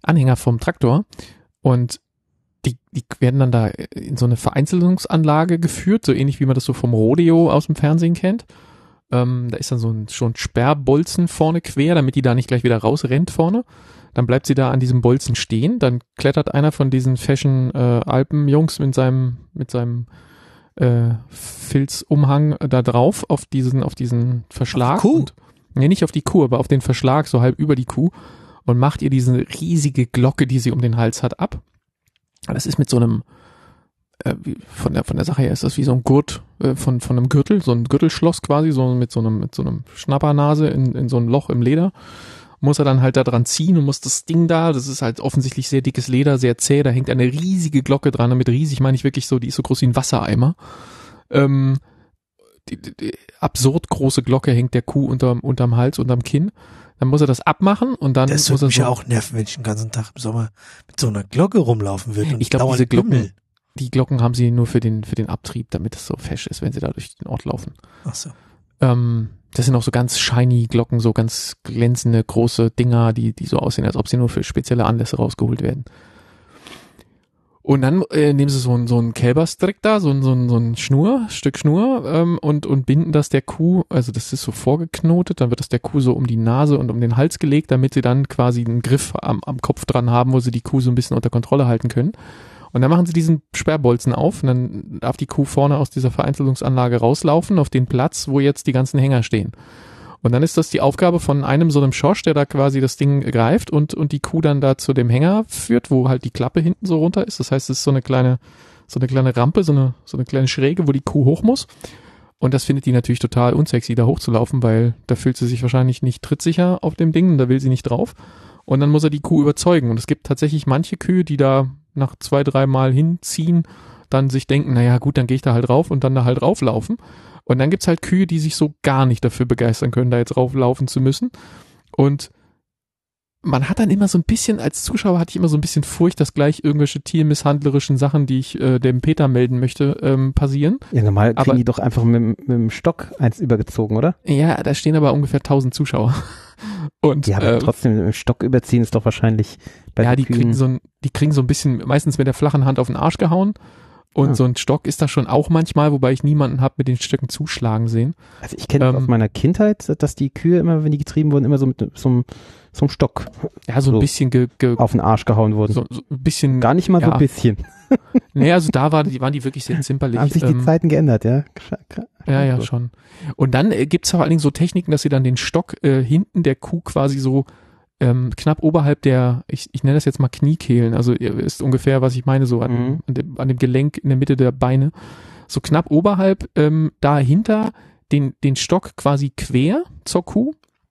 Anhänger vom Traktor und die, die werden dann da in so eine Vereinzelungsanlage geführt, so ähnlich wie man das so vom Rodeo aus dem Fernsehen kennt. Ähm, da ist dann so ein schon Sperrbolzen vorne quer, damit die da nicht gleich wieder rausrennt vorne. Dann bleibt sie da an diesem Bolzen stehen, dann klettert einer von diesen Fashion äh, Alpenjungs mit seinem mit seinem äh, Filzumhang da drauf auf diesen auf diesen Verschlag. Auf die Kuh? Und, nee, nicht auf die Kuh, aber auf den Verschlag, so halb über die Kuh und macht ihr diese riesige Glocke, die sie um den Hals hat, ab. Das ist mit so einem äh, wie, von der von der Sache her ist das wie so ein Gurt äh, von von einem Gürtel, so ein Gürtelschloss quasi, so mit so einem mit so einem Schnappernase in in so ein Loch im Leder. Muss er dann halt da dran ziehen und muss das Ding da, das ist halt offensichtlich sehr dickes Leder, sehr zäh, da hängt eine riesige Glocke dran, damit riesig meine ich wirklich so, die ist so groß wie ein Wassereimer. Ähm, die, die, die absurd große Glocke hängt der Kuh unterm, unterm Hals, unterm Kinn. Dann muss er das abmachen und dann das muss würde er mich so, ja auch nerven, wenn ich den ganzen Tag im Sommer mit so einer Glocke rumlaufen würde. Und ich glaube, dauernd diese Glocken, Bimmel. die Glocken haben sie nur für den, für den Abtrieb, damit es so fesch ist, wenn sie da durch den Ort laufen. Ach so. Ähm, das sind auch so ganz shiny Glocken, so ganz glänzende, große Dinger, die, die so aussehen, als ob sie nur für spezielle Anlässe rausgeholt werden. Und dann äh, nehmen sie so ein, so ein Kälberstrick da, so ein, so ein, so ein Schnur, Stück Schnur, ähm, und, und binden das der Kuh, also das ist so vorgeknotet, dann wird das der Kuh so um die Nase und um den Hals gelegt, damit sie dann quasi einen Griff am, am Kopf dran haben, wo sie die Kuh so ein bisschen unter Kontrolle halten können. Und dann machen sie diesen Sperrbolzen auf und dann darf die Kuh vorne aus dieser Vereinzelungsanlage rauslaufen auf den Platz, wo jetzt die ganzen Hänger stehen. Und dann ist das die Aufgabe von einem so einem Schorsch, der da quasi das Ding greift und, und die Kuh dann da zu dem Hänger führt, wo halt die Klappe hinten so runter ist. Das heißt, es ist so eine kleine, so eine kleine Rampe, so eine, so eine kleine Schräge, wo die Kuh hoch muss. Und das findet die natürlich total unsexy, da hochzulaufen, weil da fühlt sie sich wahrscheinlich nicht trittsicher auf dem Ding und da will sie nicht drauf. Und dann muss er die Kuh überzeugen. Und es gibt tatsächlich manche Kühe, die da nach zwei, drei Mal hinziehen, dann sich denken, naja gut, dann gehe ich da halt rauf und dann da halt rauflaufen. Und dann gibt's halt Kühe, die sich so gar nicht dafür begeistern können, da jetzt rauflaufen zu müssen. Und man hat dann immer so ein bisschen, als Zuschauer hatte ich immer so ein bisschen Furcht, dass gleich irgendwelche tiermisshandlerischen Sachen, die ich äh, dem Peter melden möchte, ähm, passieren. Ja, normal kriegen Aber- die doch einfach mit, mit dem Stock eins übergezogen, oder? Ja, da stehen aber ungefähr tausend Zuschauer. Und Ja, aber äh, trotzdem, mit dem Stock überziehen ist doch wahrscheinlich bei ja, den die kriegen Kühen- so ein, die kriegen so ein bisschen, meistens mit der flachen Hand auf den Arsch gehauen. Und Ah. so ein Stock ist da schon auch manchmal, wobei ich niemanden habe mit den Stöcken zuschlagen sehen. Also ich kenne das ähm, aus meiner Kindheit, dass die Kühe immer, wenn die getrieben wurden, immer so mit so einem, so einem Stock Ja, so ein So. bisschen ge, ge, auf den Arsch gehauen wurden. so, so ein bisschen. Gar nicht mal so ja. ein bisschen. Nee, also da war, die waren die wirklich sehr zimperlich. Haben sich die Ähm, Zeiten geändert, ja? Gra- gra- Ja, ja, so. schon. Und dann äh, gibt's vor allen Dingen so Techniken, dass sie dann den Stock äh, hinten der Kuh quasi so ähm, knapp oberhalb der, ich, ich nenne das jetzt mal Kniekehlen, also ihr ist ungefähr, was ich meine, so an, Mhm. an, dem, an dem Gelenk in der Mitte der Beine, so knapp oberhalb ähm, dahinter den, den Stock quasi quer zur Kuh,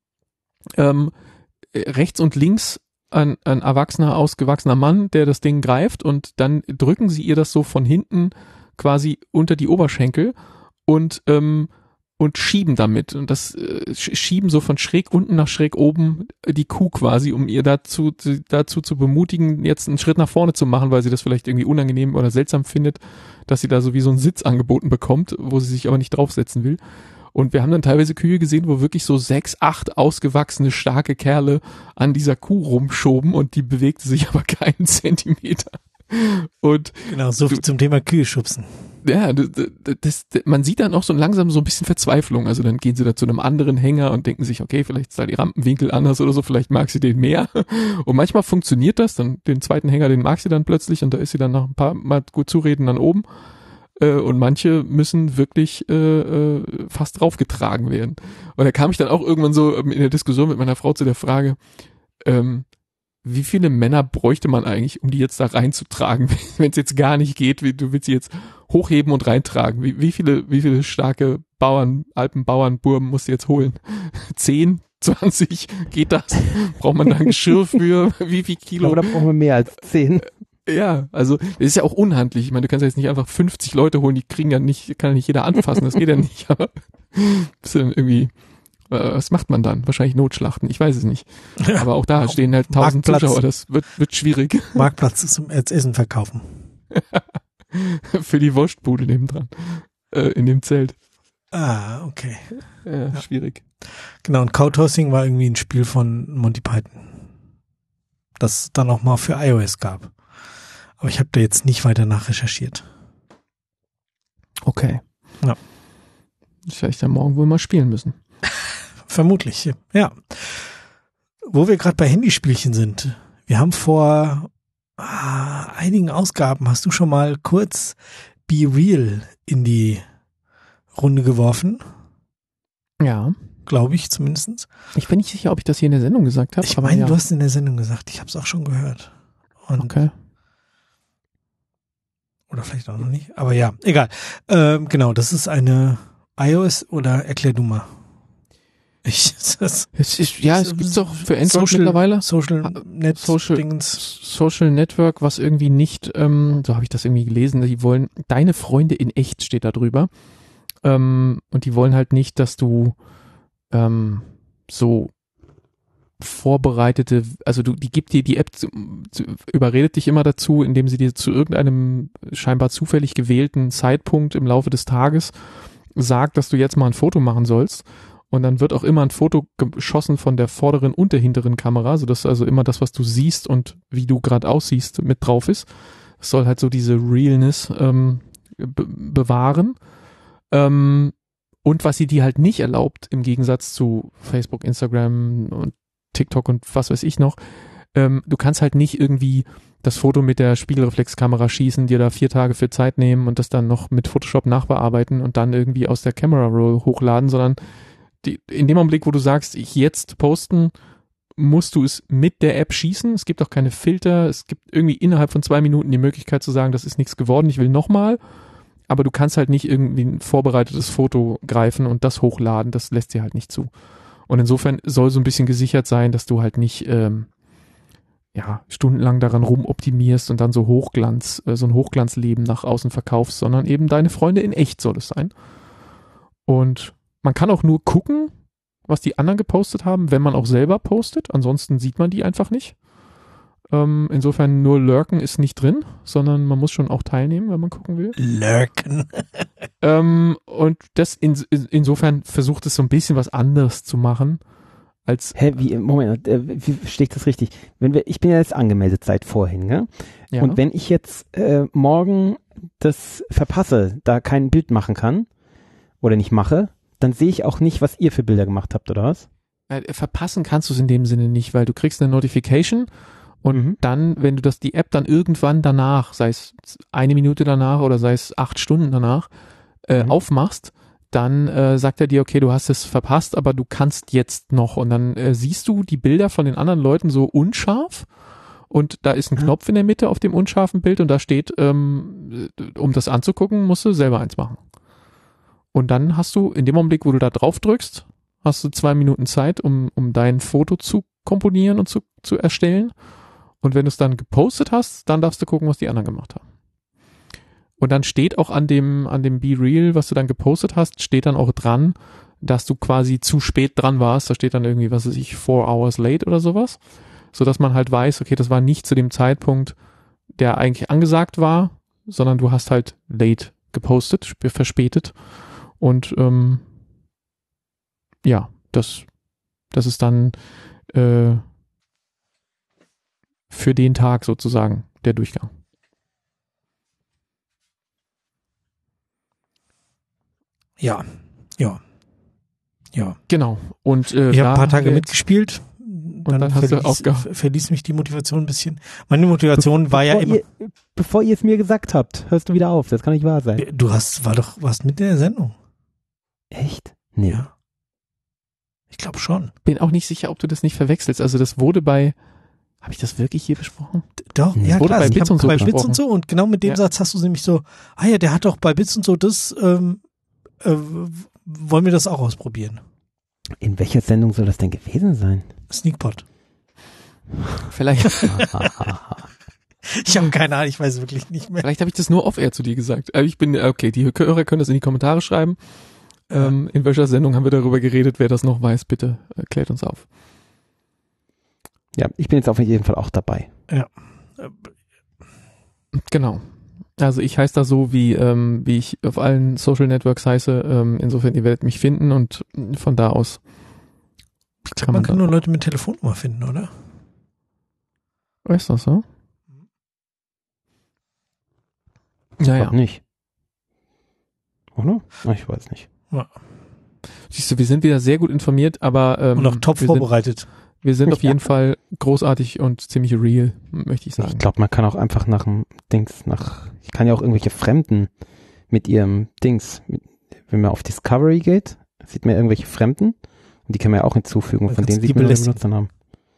ähm, äh, rechts und links ein, ein erwachsener, ausgewachsener Mann, der das Ding greift und dann drücken sie ihr das so von hinten quasi unter die Oberschenkel und ähm, und schieben damit und das äh, schieben so von schräg unten nach schräg oben die Kuh quasi, um ihr dazu dazu zu bemutigen, jetzt einen Schritt nach vorne zu machen, weil sie das vielleicht irgendwie unangenehm oder seltsam findet, dass sie da so wie so einen Sitz angeboten bekommt, wo sie sich aber nicht draufsetzen will. Und wir haben dann teilweise Kühe gesehen, wo wirklich so sechs, acht ausgewachsene, starke Kerle an dieser Kuh rumschoben und die bewegte sich aber keinen Zentimeter. Und Genau, so viel zum Thema Kühe schubsen. ja, das, das, das, man sieht dann auch so langsam so ein bisschen Verzweiflung. Also dann gehen sie da zu einem anderen Hänger und denken sich, okay, vielleicht ist da die Rampenwinkel anders oder so, vielleicht mag sie den mehr. Und manchmal funktioniert das, dann den zweiten Hänger, den mag sie dann plötzlich und da ist sie dann nach ein paar Mal gut zureden dann oben. Und manche müssen wirklich äh, äh, fast draufgetragen werden. Und da kam ich dann auch irgendwann so in der Diskussion mit meiner Frau zu der Frage, ähm, wie viele Männer bräuchte man eigentlich, um die jetzt da reinzutragen, wenn es jetzt gar nicht geht, wie du willst sie jetzt hochheben und reintragen. Wie, wie viele, wie viele starke Bauern, Alpenbauernburben musst du jetzt holen? Zehn, zwanzig, geht das? Braucht man da ein Geschirr für? Wie viel Kilo? Oder brauchen wir mehr als zehn? Ja, also das ist ja auch unhandlich. Ich meine, du kannst ja jetzt nicht einfach fünfzig Leute holen, die kriegen ja nicht, kann ja nicht jeder anfassen, das geht ja nicht. Aber bist du dann irgendwie, äh, was macht man dann? Wahrscheinlich Notschlachten, ich weiß es nicht. Aber auch da stehen halt tausend Marktplatz. Zuschauer, das wird, wird schwierig. Marktplatz zum Essen verkaufen. Für die Wurstbude nebendran, äh, in dem Zelt. Ah, okay. Äh, Ja. Schwierig. Genau, und Cow-Tossing war irgendwie ein Spiel von Monty Python. das es dann auch mal für iOS gab. Aber ich habe da jetzt nicht weiter nachrecherchiert. Okay. Ja. Das werde ich dann morgen wohl mal spielen müssen. Vermutlich, ja. Wo wir gerade bei Handyspielchen sind. Wir haben vor ah, einigen Ausgaben, hast du schon mal kurz Be Real in die Runde geworfen? Ja. Glaube ich zumindest. Ich bin nicht sicher, ob ich das hier in der Sendung gesagt habe. Ich meine, ja. Du hast in der Sendung gesagt. Ich habe es auch schon gehört. Und okay. Oder vielleicht auch noch nicht. Aber ja, egal. Ähm, genau, das ist eine iOS oder erklär du mal. Ich, das es ist, ja, es gibt's doch für Android Social, mittlerweile. Social, Net Social, Dingens. Social Network, was irgendwie nicht, ähm, so habe ich das irgendwie gelesen, die wollen, deine Freunde in echt steht da drüber. Ähm, und die wollen halt nicht, dass du ähm, so vorbereitete, also du, die gibt dir die App, zu, zu, überredet dich immer dazu, indem sie dir zu irgendeinem scheinbar zufällig gewählten Zeitpunkt im Laufe des Tages sagt, dass du jetzt mal ein Foto machen sollst. Und dann wird auch immer ein Foto geschossen von der vorderen und der hinteren Kamera, sodass also immer das, was du siehst und wie du gerade aussiehst, mit drauf ist. Es soll halt so diese Realness ähm, be- bewahren. Ähm, und was sie dir halt nicht erlaubt, im Gegensatz zu Facebook, Instagram und TikTok und was weiß ich noch, ähm, du kannst halt nicht irgendwie das Foto mit der Spiegelreflexkamera schießen, dir da vier Tage für Zeit nehmen und das dann noch mit Photoshop nachbearbeiten und dann irgendwie aus der Camera Roll hochladen, sondern die, in dem Augenblick, wo du sagst, ich jetzt posten, musst du es mit der App schießen. Es gibt auch keine Filter. Es gibt irgendwie innerhalb von zwei Minuten die Möglichkeit zu sagen, das ist nichts geworden, ich will nochmal. Aber du kannst halt nicht irgendwie ein vorbereitetes Foto greifen und das hochladen. Das lässt sie halt nicht zu. Und insofern soll so ein bisschen gesichert sein, dass du halt nicht ähm, ja stundenlang daran rumoptimierst und dann so Hochglanz, äh, so ein Hochglanzleben nach außen verkaufst, sondern eben deine Freunde in echt soll es sein. Und man kann auch nur gucken, was die anderen gepostet haben, wenn man auch selber postet. Ansonsten sieht man die einfach nicht. Ähm, insofern nur lurken ist nicht drin, sondern man muss schon auch teilnehmen, wenn man gucken will. Lurken. ähm, und das in, in, insofern versucht es so ein bisschen was anderes zu machen als. Hä, wie, Moment, äh, wie verstehe ich das richtig? Wenn wir, ich bin ja jetzt angemeldet seit vorhin, ne? Ja. Und wenn ich jetzt äh, morgen das verpasse, da kein Bild machen kann oder nicht mache, dann sehe ich auch nicht, was ihr für Bilder gemacht habt, oder was? Äh, verpassen kannst du es in dem Sinne nicht, weil du kriegst eine Notification und Mhm. dann, wenn du das die App dann irgendwann danach, sei es eine Minute danach oder sei es acht Stunden danach, äh, Mhm. aufmachst, dann äh, sagt er dir, okay, du hast es verpasst, aber du kannst jetzt noch. Und dann äh, siehst du die Bilder von den anderen Leuten so unscharf und da ist ein Ja. Knopf in der Mitte auf dem unscharfen Bild und da steht, ähm, um das anzugucken, musst du selber eins machen. Und dann hast du, in dem Augenblick, wo du da drauf drückst, hast du zwei Minuten Zeit, um, um dein Foto zu komponieren und zu, zu erstellen. Und wenn du es dann gepostet hast, dann darfst du gucken, was die anderen gemacht haben. Und dann steht auch an dem, an dem Be Real, was du dann gepostet hast, steht dann auch dran, dass du quasi zu spät dran warst. Da steht dann irgendwie, was weiß ich, four hours late oder sowas. Sodass man halt weiß, okay, das war nicht zu dem Zeitpunkt, der eigentlich angesagt war, sondern du hast halt late gepostet, sp- verspätet. Und ähm, ja, das, das ist dann äh, für den Tag sozusagen der Durchgang. Ja, ja, ja. Genau. Und äh, Ich habe da ein paar Tage haben wir mitgespielt. Dann, dann hast du verließ, aufgehört. verließ mich die Motivation ein bisschen. Meine Motivation war ja bevor immer. Ihr, bevor ihr es mir gesagt habt, hörst du wieder auf. Das kann nicht wahr sein. Du hast, war doch, warst mit in der Sendung. Echt? Nee. Ja. Ich glaube schon. Bin auch nicht sicher, ob du das nicht verwechselst. Also das wurde bei, habe ich das wirklich hier besprochen? Doch, Nee. ja Wurde klar. bei ich Bits hab und so bei Bits besprochen. und so und genau mit dem Ja. Satz hast du nämlich so, ah ja, der hat doch bei Bits und so das, ähm, äh, wollen wir das auch ausprobieren. In welcher Sendung soll das denn gewesen sein? Sneakpot. Vielleicht, Ich habe keine Ahnung, ich weiß wirklich nicht mehr. vielleicht habe ich das nur off-air zu dir gesagt. Aber ich bin, okay, die Hörer können das in die Kommentare schreiben. Ja. Ähm, in welcher Sendung haben wir darüber geredet? Wer das noch weiß, bitte erklärt uns auf. Ja, ich bin jetzt auf jeden Fall auch dabei. Ja. Genau. Also ich heiße da so, wie, ähm, wie ich auf allen Social Networks heiße. Ähm, insofern, ihr werdet mich finden und von da aus Ich glaube, man kann nur Leute mit Telefonnummer finden, oder? Ist das so? Ich Ja, glaub ja. nicht. Oder? Ah, ich weiß nicht. Ja. Siehst du, wir sind wieder sehr gut informiert, aber ähm, Und auch top wir sind, vorbereitet. wir sind auf Ja. jeden Fall großartig und ziemlich real, möchte ich sagen. Ich glaube, man kann auch einfach nach dem Dings, nach, ich kann ja auch irgendwelche Fremden mit ihrem Dings, mit, wenn man auf Discovery geht, sieht man irgendwelche Fremden und die kann man ja auch hinzufügen, Man von kann's denen sieht die man, was die belästigen. Benutzer haben.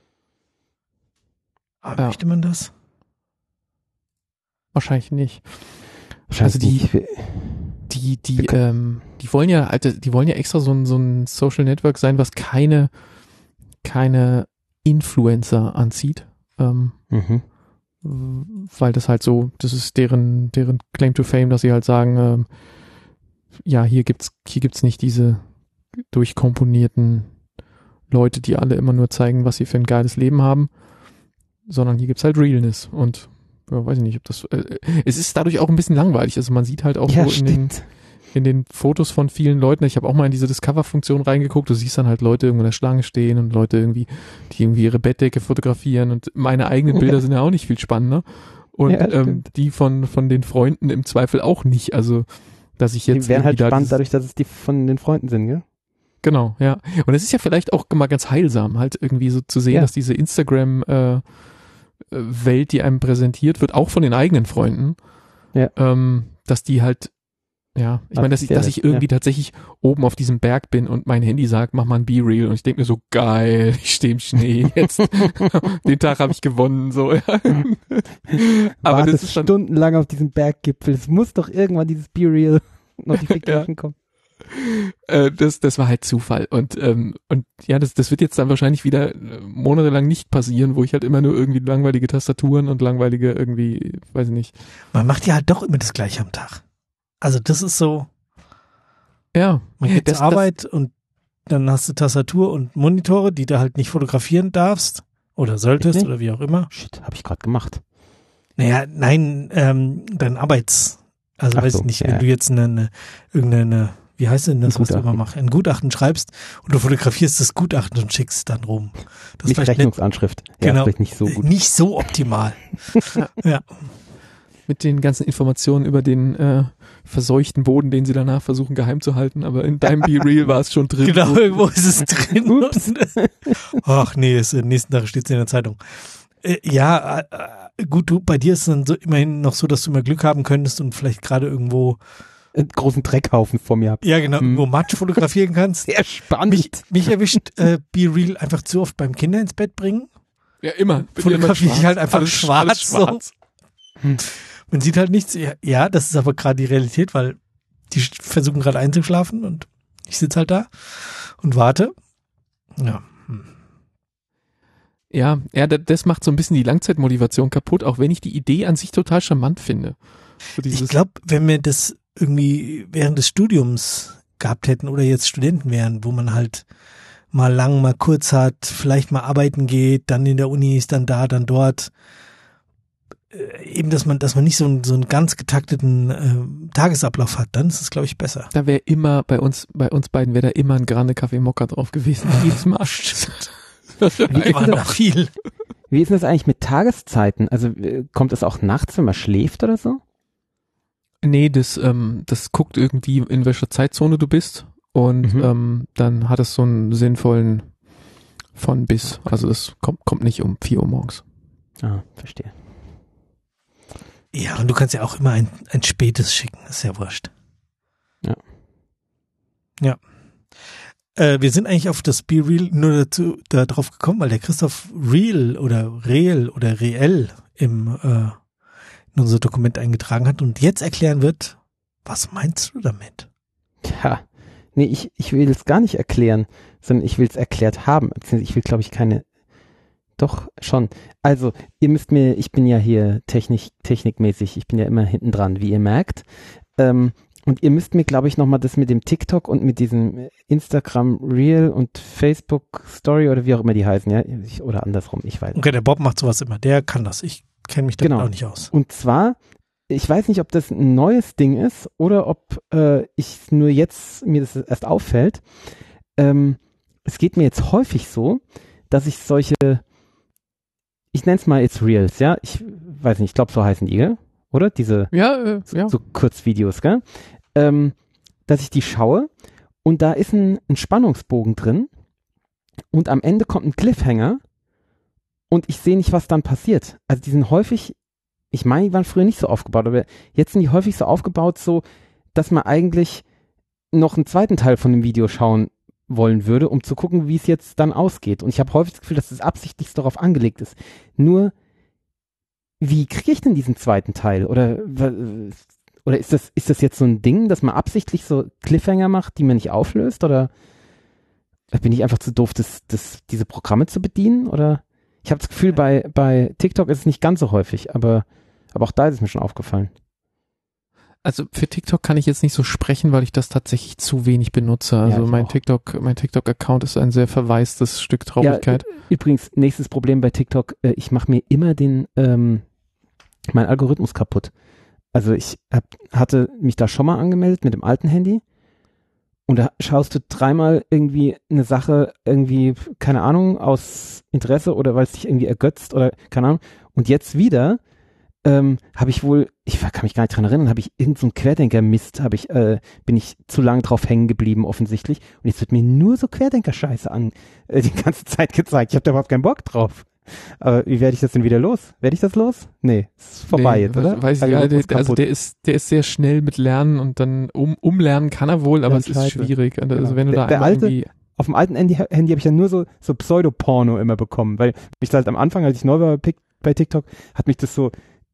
Aber Ja. möchte man das? Wahrscheinlich nicht. Wahrscheinlich Also die- nicht. Die, die, Wir ähm, die wollen ja, Alter, die wollen ja extra so ein, so ein Social Network sein, was keine, keine Influencer anzieht. Ähm, Mhm. weil das halt so, das ist deren, deren Claim to Fame, dass sie halt sagen, ähm, ja, hier gibt's, hier gibt's nicht diese durchkomponierten Leute, die alle immer nur zeigen, was sie für ein geiles Leben haben, sondern hier gibt's halt Realness und ja, weiß ich nicht, ob das, äh, es ist dadurch auch ein bisschen langweilig, also man sieht halt auch Ja, so in den, stimmt. in den Fotos von vielen Leuten, ich habe auch mal in diese Discover-Funktion reingeguckt, du siehst dann halt Leute irgendwo in der Schlange stehen und Leute irgendwie, die irgendwie ihre Bettdecke fotografieren und meine eigenen Bilder sind ja auch nicht viel spannender und Ja, ähm, stimmt. die von von den Freunden im Zweifel auch nicht, also dass ich jetzt Die wären halt irgendwie da spannend dieses- dadurch, dass es die von den Freunden sind, gell? Genau, ja. Und es ist ja vielleicht auch mal ganz heilsam, halt irgendwie so zu sehen, Ja. dass diese Instagram äh, Welt, die einem präsentiert wird, auch von den eigenen Freunden, Ja. ähm, dass die halt, ja, ich meine, dass ich, dass ich irgendwie tatsächlich oben auf diesem Berg bin und mein Handy sagt, mach mal ein Be-Real und ich denke mir so, geil, ich stehe im Schnee, jetzt, den Tag habe ich gewonnen, so, ja. Aber das ist dann, stundenlang auf diesem Berggipfel. Es muss doch irgendwann dieses Be-Real Notification kommen. äh, das, das war halt Zufall und, ähm, und ja, das, das wird jetzt dann wahrscheinlich wieder äh, monatelang nicht passieren, wo ich halt immer nur irgendwie langweilige Tastaturen und langweilige irgendwie, weiß ich nicht. Man macht ja halt doch immer das Gleiche am Tag. Also das ist so, Ja, man geht das, zur Arbeit und dann hast du Tastatur und Monitore, die du halt nicht fotografieren darfst oder solltest Echt? oder wie auch immer. Shit, habe ich gerade gemacht. Naja, nein, ähm, dein Arbeits, also Ach weiß so, ich nicht, ja. wenn du jetzt eine, eine irgendeine, wie heißt denn das, Ein was du immer Gutachten. machst, ein Gutachten schreibst und du fotografierst das Gutachten und schickst es dann rum. Das ist Mit vielleicht nicht, Rechnungsanschrift. Ja, Genau. vielleicht nicht so gut. nicht so optimal. Ja, mit den ganzen Informationen über den äh, verseuchten Boden, den sie danach versuchen geheim zu halten, aber in deinem Be-Real war es schon drin. genau, Wo- irgendwo ist es drin. Ups. Und, ach nee, es, am nächsten Tag steht es in der Zeitung. Äh, ja, äh, gut, du, bei dir ist es dann so, immerhin noch so, dass du immer Glück haben könntest und vielleicht gerade irgendwo, Einen großen Dreckhaufen vor mir hab. ja genau, Hm. irgendwo Matsch fotografieren kannst. Sehr spannend. Mich, mich erwischt äh, Be Real einfach zu oft beim Kinder ins Bett bringen. Ja, immer. Bin Fotografiere immer ich halt einfach alles, schwarz, alles schwarz. Hm. Man sieht halt nichts. Ja, ja, das ist aber gerade die Realität, weil die sch- versuchen gerade einzuschlafen und ich sitze halt da und warte. Ja. Hm. Ja, ja, da- das macht so ein bisschen die Langzeitmotivation kaputt, auch wenn ich die Idee an sich total charmant finde. So Ich dieses, glaube, wenn wir das irgendwie während des Studiums gehabt hätten oder jetzt Studenten wären, wo man halt mal lang, mal kurz hat, vielleicht mal arbeiten geht, dann in der Uni ist, dann da, dann dort. Äh, eben, dass man, dass man nicht so einen, so einen ganz getakteten äh, Tagesablauf hat, dann ist es, glaube ich, besser. da wäre immer, bei uns, bei uns beiden wäre da immer ein Grande Kaffee Mokka drauf gewesen. Jedes Mal. Das wär Wie eigentlich war noch- noch viel? Wie ist denn das eigentlich mit Tageszeiten? Also äh, kommt es auch nachts, wenn man schläft oder so? Nee, das, ähm, das guckt irgendwie, in welcher Zeitzone du bist und Mhm. ähm, dann hat es so einen sinnvollen von bis. Also das kommt, kommt nicht um vier Uhr morgens. Ah, verstehe. Ja, und du kannst ja auch immer ein, ein spätes schicken, ist ja wurscht. Ja. Ja. Äh, wir sind eigentlich auf das Be Real nur dazu, da drauf gekommen, weil der Christoph Real oder Real oder Reell im, äh, in unser Dokument eingetragen hat und jetzt erklären wird, was meinst du damit? Tja, nee, ich, ich will es gar nicht erklären, sondern ich will es erklärt haben. Beziehungsweise ich will, glaube ich, keine, doch, schon. Also, ihr müsst mir, ich bin ja hier technik, technikmäßig, ich bin ja immer hinten dran, wie ihr merkt. Ähm, und ihr müsst mir, glaube ich, nochmal das mit dem TikTok und mit diesem Instagram Reel und Facebook Story oder wie auch immer die heißen, ja, ich, oder andersrum, ich weiß. Okay, der Bob macht sowas immer, der kann das. Ich kenne mich damit Genau. auch nicht aus. Und zwar, ich weiß nicht, ob das ein neues Ding ist oder ob äh, ich nur jetzt, mir das erst auffällt. Ähm, es geht mir jetzt häufig so, dass ich solche, ich nenne es mal jetzt Reels, ja? Ich weiß nicht, ich glaube, so heißen die, gell? Oder? Diese Ja, äh, ja. so Kurzvideos, gell? Ähm, dass ich die schaue und da ist ein, ein Spannungsbogen drin und am Ende kommt ein Cliffhanger und ich sehe nicht, was dann passiert. Also die sind häufig, ich meine, die waren früher nicht so aufgebaut, aber jetzt sind die häufig so aufgebaut, so, dass man eigentlich noch einen zweiten Teil von dem Video schauen wollen würde, um zu gucken, wie es jetzt dann ausgeht. Und ich habe häufig das Gefühl, dass es absichtlich darauf angelegt ist. Nur, wie kriege ich denn diesen zweiten Teil? Oder, oder ist das, ist das jetzt so ein Ding, dass man absichtlich so Cliffhanger macht, die man nicht auflöst? Oder bin ich einfach zu doof, das, das, diese Programme zu bedienen? Oder ich habe das Gefühl, bei, bei TikTok ist es nicht ganz so häufig, aber, aber auch da ist es mir schon aufgefallen. Also für TikTok kann ich jetzt nicht so sprechen, weil ich das tatsächlich zu wenig benutze. Also ja, mein auch. TikTok, mein TikTok-Account ist ein sehr verwaistes Stück Traurigkeit. Ja, übrigens, nächstes Problem bei TikTok, äh, ich mache mir immer den, ähm, mein Algorithmus kaputt. Also ich hab, hatte mich da schon mal angemeldet mit dem alten Handy und da schaust du dreimal irgendwie eine Sache irgendwie, keine Ahnung, aus Interesse oder weil es dich irgendwie ergötzt oder keine Ahnung. Und jetzt wieder ähm, habe ich wohl, ich kann mich gar nicht dran erinnern, habe ich irgend so einen Querdenker-Mist, habe ich, äh, bin ich zu lang drauf hängen geblieben offensichtlich und jetzt wird mir nur so Querdenker-Scheiße an äh, die ganze Zeit gezeigt. Ich habe da überhaupt keinen Bock drauf. Aber wie werde ich das denn wieder los? Werde ich das los? Nee, ist vorbei nee, jetzt, oder? Weiß ich, ja, der, also der ist, der ist sehr schnell mit Lernen und dann um, umlernen kann er wohl, aber ja, es ist scheiße. schwierig. Also Genau. wenn du der, da der alte, irgendwie auf dem alten Handy, Handy habe ich ja nur so, so Pseudoporno immer bekommen, weil mich halt am Anfang, als ich neu war bei TikTok, hat mich das so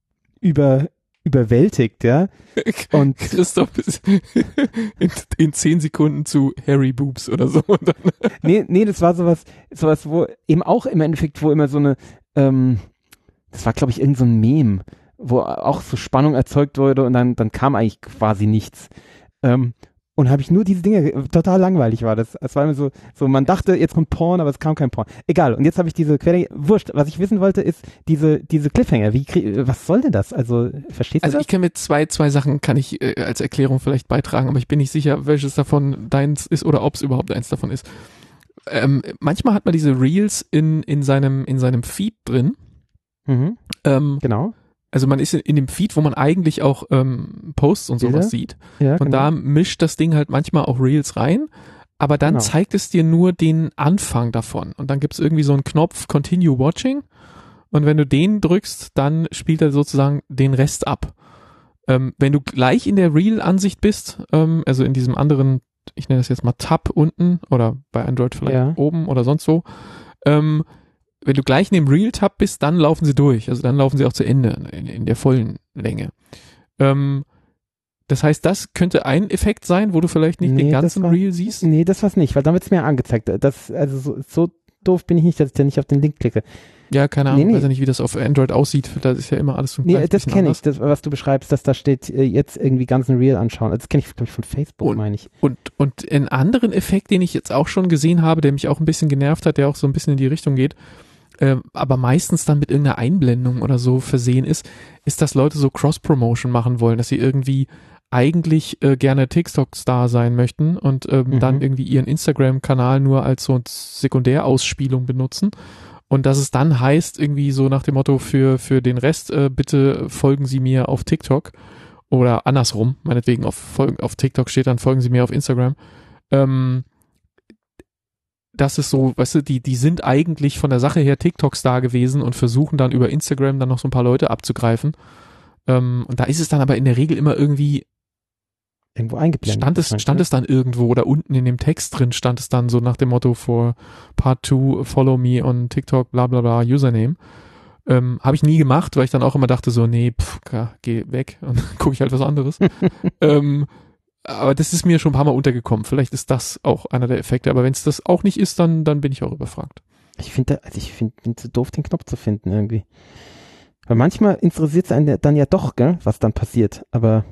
über, überwältigt, ja. Und Christoph ist in, in zehn Sekunden zu Harry Boobs oder so. Und dann nee, nee, das war sowas, sowas, wo eben auch im Endeffekt, wo immer so eine, ähm, das war, glaube ich, irgend so ein Meme, wo auch so Spannung erzeugt wurde und dann, dann kam eigentlich quasi nichts. Ähm, und habe ich nur diese Dinge, total langweilig war das. Es war immer so, so man dachte, jetzt kommt Porn, aber es kam kein Porn. Egal, und jetzt habe ich diese Quelle, wurscht, was ich wissen wollte, ist diese, diese Cliffhanger. Wie krieg, was soll denn das? Also, verstehst du Also das? ich kann mit zwei, zwei Sachen kann ich äh, als Erklärung vielleicht beitragen, aber ich bin nicht sicher, welches davon deins ist oder ob es überhaupt eins davon ist. Ähm, manchmal hat man diese Reels in, in seinem, in seinem Feed drin. Mhm, Ähm, genau. Also man ist in, in dem Feed, wo man eigentlich auch ähm, Posts und sowas Bilder? sieht. Ja, Und genau. da mischt das Ding halt manchmal auch Reels rein, aber dann Genau. zeigt es dir nur den Anfang davon. Und dann gibt es irgendwie so einen Knopf Continue Watching. Und wenn du den drückst, dann spielt er sozusagen den Rest ab. Ähm, wenn du gleich in der Reel-Ansicht bist, ähm, also in diesem anderen, ich nenne das jetzt mal Tab unten oder bei Android vielleicht Ja. oben oder sonst wo, ähm, wenn du gleich in dem Reel-Tab bist, dann laufen sie durch. Also dann laufen sie auch zu Ende in, in der vollen Länge. Ähm, das heißt, das könnte ein Effekt sein, wo du vielleicht nicht Nee, den das ganzen war- Reel siehst. Nee, das war's nicht, weil dann wird's mir angezeigt. Das, also so, so doof bin ich nicht, dass ich da nicht auf den Link klicke. Ja, keine Ahnung, Nee, nee. weiß ja nicht, wie das auf Android aussieht. Da ist ja immer alles so ein Nee, kleines das bisschen kenne anders. ich, das, was du beschreibst, dass da steht, äh, jetzt irgendwie ganzen Reel anschauen. Also das kenne ich, glaube ich, von Facebook, Und- meine ich. Und, und einen anderen Effekt, den ich jetzt auch schon gesehen habe, der mich auch ein bisschen genervt hat, der auch so ein bisschen in die Richtung geht, ähm, aber meistens dann mit irgendeiner Einblendung oder so versehen ist, ist, dass Leute so Cross-Promotion machen wollen, dass sie irgendwie eigentlich äh, gerne TikTok-Star sein möchten und ähm, Mhm. dann irgendwie ihren Instagram-Kanal nur als so Sekundärausspielung benutzen. Und dass es dann heißt, irgendwie so nach dem Motto, für, für den Rest äh, bitte folgen Sie mir auf TikTok oder andersrum, meinetwegen auf, Folgen, auf TikTok steht dann, folgen Sie mir auf Instagram. Ähm, das ist so, weißt du, die, die sind eigentlich von der Sache her TikTok-Star gewesen und versuchen dann über Instagram dann noch so ein paar Leute abzugreifen. Ähm, und da ist es dann aber in der Regel immer irgendwie, Irgendwo eingeblendet. stand es, stand es dann irgendwo oder unten in dem Text drin stand es dann so nach dem Motto for Part two, follow me on TikTok, bla bla bla, Username. Ähm, habe ich nie gemacht, weil ich dann auch immer dachte so, nee, pff, ja, geh weg und dann gucke ich halt was anderes. ähm, aber das ist mir schon ein paar Mal untergekommen. Vielleicht ist das auch einer der Effekte, aber wenn es das auch nicht ist, dann, dann bin ich auch überfragt. Ich finde, also ich finde, bin zu doof, den Knopf zu finden irgendwie. Weil manchmal interessiert es einen dann ja doch, gell, was dann passiert. Aber,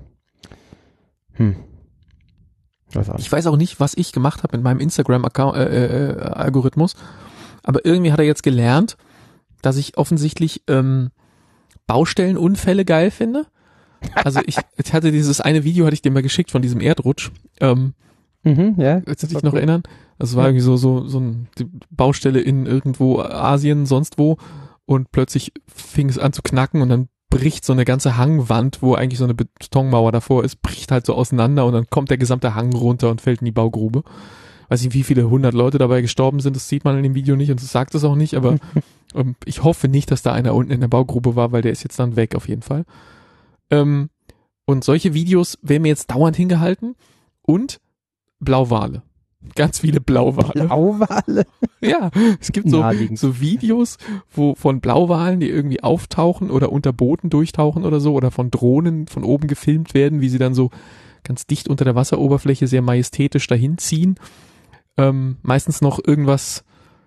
hm. Weiß auch nicht. Ich weiß auch nicht, was ich gemacht habe mit meinem Instagram-Algorithmus, äh, äh, aber irgendwie hat er jetzt gelernt, dass ich offensichtlich ähm, Baustellenunfälle geil finde. Also ich, ich hatte dieses eine Video, hatte ich dir mal geschickt von diesem Erdrutsch. Ähm, Mhm, ja. Willst du dich war noch cool. erinnern? Das war Ja. irgendwie so, so, so ein, die Baustelle in irgendwo Asien, sonst wo. und plötzlich fing es an zu knacken und dann bricht so eine ganze Hangwand, wo eigentlich so eine Betonmauer davor ist, bricht halt so auseinander und dann kommt der gesamte Hang runter und fällt in die Baugrube. Weiß nicht, wie viele hundert Leute dabei gestorben sind, das sieht man in dem Video nicht und das sagt es auch nicht, aber ähm, ich hoffe nicht, dass da einer unten in der Baugrube war, weil der ist jetzt dann weg auf jeden Fall. Ähm, und solche Videos werden mir jetzt dauernd hingehalten und Blauwale. Ganz viele Blauwale. Blauwale? Ja, es gibt so, so Videos, wo von Blauwalen, die irgendwie auftauchen oder unter Booten durchtauchen oder so oder von Drohnen von oben gefilmt werden, wie sie dann so ganz dicht unter der Wasseroberfläche sehr majestätisch dahin ziehen. Ähm, meistens noch irgendwas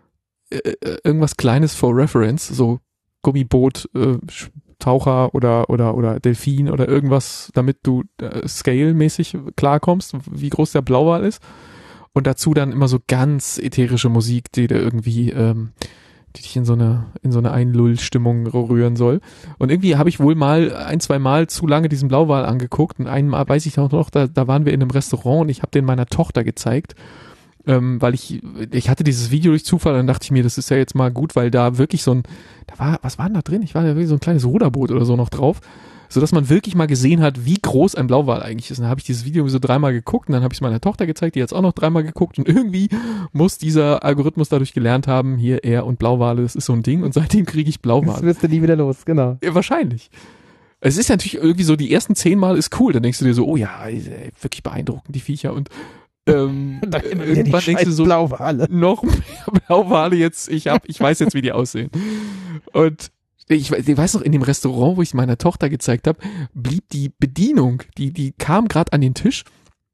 äh, irgendwas Kleines for Reference, so Gummiboot, äh, Taucher oder oder oder Delfin oder irgendwas, damit du äh, scale-mäßig klarkommst, wie groß der Blauwal ist. Und dazu dann immer so ganz ätherische Musik, die da irgendwie, ähm, die dich in so eine, in so eine Einlull-Stimmung rühren soll. Und irgendwie habe ich wohl mal ein, zwei Mal zu lange diesen Blauwal angeguckt und einmal weiß ich auch noch, da, da waren wir in einem Restaurant und ich habe den meiner Tochter gezeigt, ähm, weil ich, ich hatte dieses Video durch Zufall und dann dachte ich mir, das ist ja jetzt mal gut, weil da wirklich so ein, da war, was war denn da drin? Ich war da wirklich so ein kleines Ruderboot oder so noch drauf. So dass man wirklich mal gesehen hat, wie groß ein Blauwal eigentlich ist. Und dann habe ich dieses Video so dreimal geguckt und dann habe ich es meiner Tochter gezeigt, die hat es auch noch dreimal geguckt und irgendwie muss dieser Algorithmus dadurch gelernt haben, hier er und Blauwale, das ist so ein Ding und seitdem kriege ich Blauwale. Das wirst du nie wieder los, genau. Ja, wahrscheinlich. Es ist natürlich irgendwie so, die ersten zehn Mal ist cool, dann denkst du dir so, oh ja, wirklich beeindruckend, die Viecher und ähm, irgendwann denkst du so, Blauwale. Noch mehr Blauwale jetzt, ich hab, ich weiß jetzt, wie die aussehen. Und Ich, ich weiß noch, in dem Restaurant, wo ich meiner Tochter gezeigt habe, blieb die Bedienung, die die kam gerade an den Tisch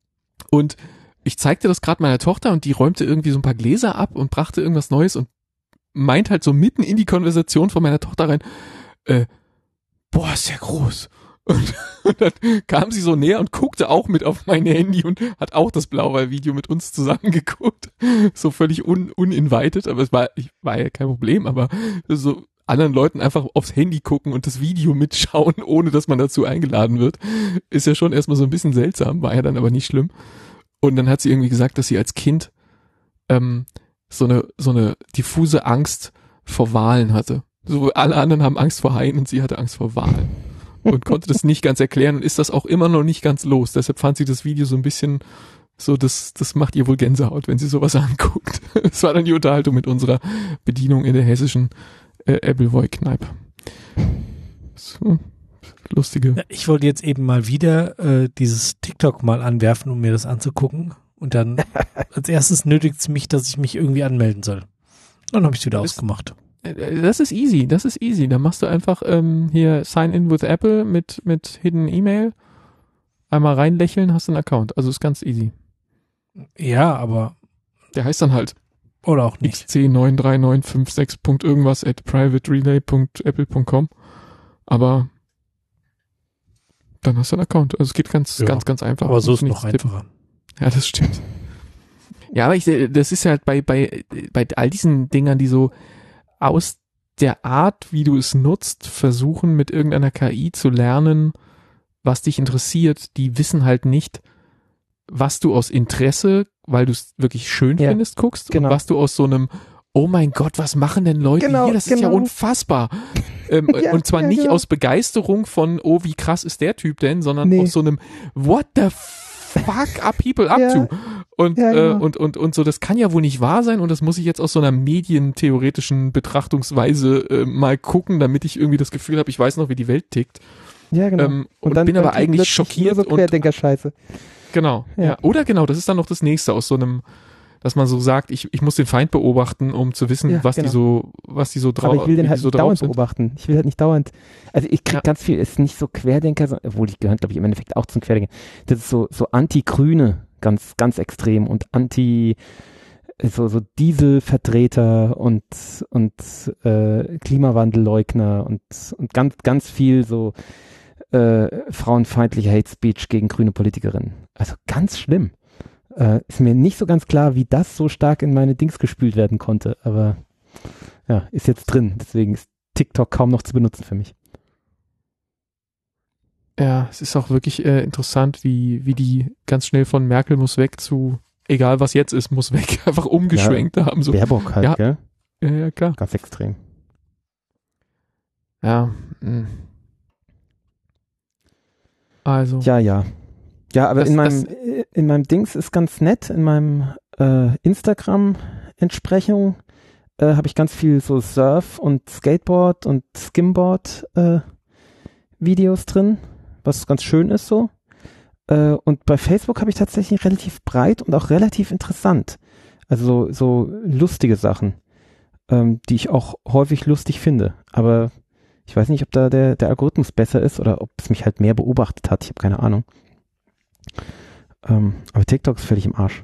und ich zeigte das gerade meiner Tochter und die räumte irgendwie so ein paar Gläser ab und brachte irgendwas Neues und meint halt so mitten in die Konversation von meiner Tochter rein, äh, boah, ist der groß. Und, und dann kam sie so näher und guckte auch mit auf mein Handy und hat auch das Blauwal-Video mit uns zusammen geguckt. So völlig un, uninvited, aber es war, ich, war ja kein Problem, aber so anderen Leuten einfach aufs Handy gucken und das Video mitschauen, ohne dass man dazu eingeladen wird, ist ja schon erstmal so ein bisschen seltsam, war ja dann aber nicht schlimm. Und dann hat sie irgendwie gesagt, dass sie als Kind ähm, so eine so eine diffuse Angst vor Walen hatte. So alle anderen haben Angst vor Haien und sie hatte Angst vor Walen und konnte das nicht ganz erklären und ist das auch immer noch nicht ganz los. Deshalb fand sie das Video so ein bisschen so, das das macht ihr wohl Gänsehaut, wenn sie sowas anguckt. Das war dann die Unterhaltung mit unserer Bedienung in der hessischen Äh, Appleboy-Kneipe. So, lustige. Ich wollte jetzt eben mal wieder äh, dieses TikTok mal anwerfen, um mir das anzugucken. Und dann als erstes nötigt es mich, dass ich mich irgendwie anmelden soll. Dann habe ich es wieder das, ausgemacht. Das ist easy, das ist easy. Da machst du einfach ähm, hier Sign in with Apple mit, mit Hidden E-Mail. Einmal reinlächeln, hast du einen Account. Also ist ganz easy. Ja, aber der heißt dann halt oder auch nicht. x c neun drei neun fünf sechs irgendwas at privaterelay punkt apple punkt com. Aber dann hast du einen Account. Also es geht ganz, ja, ganz, ganz einfach. Aber so ist es noch einfacher. Ja, das stimmt. Ja, aber ich, das ist halt bei, bei, bei all diesen Dingern, die so aus der Art, wie du es nutzt, versuchen mit irgendeiner K I zu lernen, was dich interessiert, die wissen halt nicht, was du aus Interesse, weil du es wirklich schön ja, findest, guckst, genau. Und was du aus so einem, oh mein Gott, was machen denn Leute genau, hier? Das genau. ist ja unfassbar. ähm, ja, und zwar ja, nicht genau. aus Begeisterung von, oh, wie krass ist der Typ denn, sondern nee. aus so einem, what the fuck are people up ja. to? Und, ja, genau. äh, und, und, und so, das kann ja wohl nicht wahr sein und das muss ich jetzt aus so einer medientheoretischen Betrachtungsweise äh, mal gucken, damit ich irgendwie das Gefühl habe, ich weiß noch, wie die Welt tickt. Ja, genau. Ähm, und, und dann bin aber eigentlich schockiert. So Querdenker-Scheiße. Genau, ja. ja. Oder genau, das ist dann noch das Nächste aus so einem, dass man so sagt, ich, ich muss den Feind beobachten, um zu wissen, ja, was genau. die so, was die so drauf sind. Aber ich will den halt so nicht dauernd sind. beobachten. Ich will halt nicht dauernd, also ich krieg ja. ganz viel, ist nicht so Querdenker, obwohl ich gehöre, glaube ich, im Endeffekt auch zum Querdenker. Das ist so, so Anti-Grüne, ganz, ganz extrem und Anti, so, so Dieselvertreter und, und, äh, Klimawandelleugner und, und ganz, ganz viel so, Äh, frauenfeindliche Hate Speech gegen grüne Politikerinnen. Also ganz schlimm. Äh, ist mir nicht so ganz klar, wie das so stark in meine Dings gespült werden konnte, aber ja, ist jetzt drin. Deswegen ist TikTok kaum noch zu benutzen für mich. Ja, es ist auch wirklich äh, interessant, wie, wie die ganz schnell von Merkel muss weg zu, egal was jetzt ist, muss weg, einfach umgeschwenkt ja, haben. So. Baerbock halt, ja, gell? Ja, ja, klar. Ganz extrem. Ja. Mh. Also. Ja, ja. Ja, aber Das- in meinem das- in meinem Dings ist ganz nett, in meinem äh, Instagram-Entsprechung äh, habe ich ganz viel so Surf- und Skateboard- und Skimboard-Videos drin, was ganz schön ist so. Äh, und bei Facebook habe ich tatsächlich relativ breit und auch relativ interessant. Also so, so lustige Sachen, ähm, die ich auch häufig lustig finde. Aber ich weiß nicht, ob da der, der Algorithmus besser ist oder ob es mich halt mehr beobachtet hat. Ich habe keine Ahnung. Ähm, aber TikTok ist völlig im Arsch.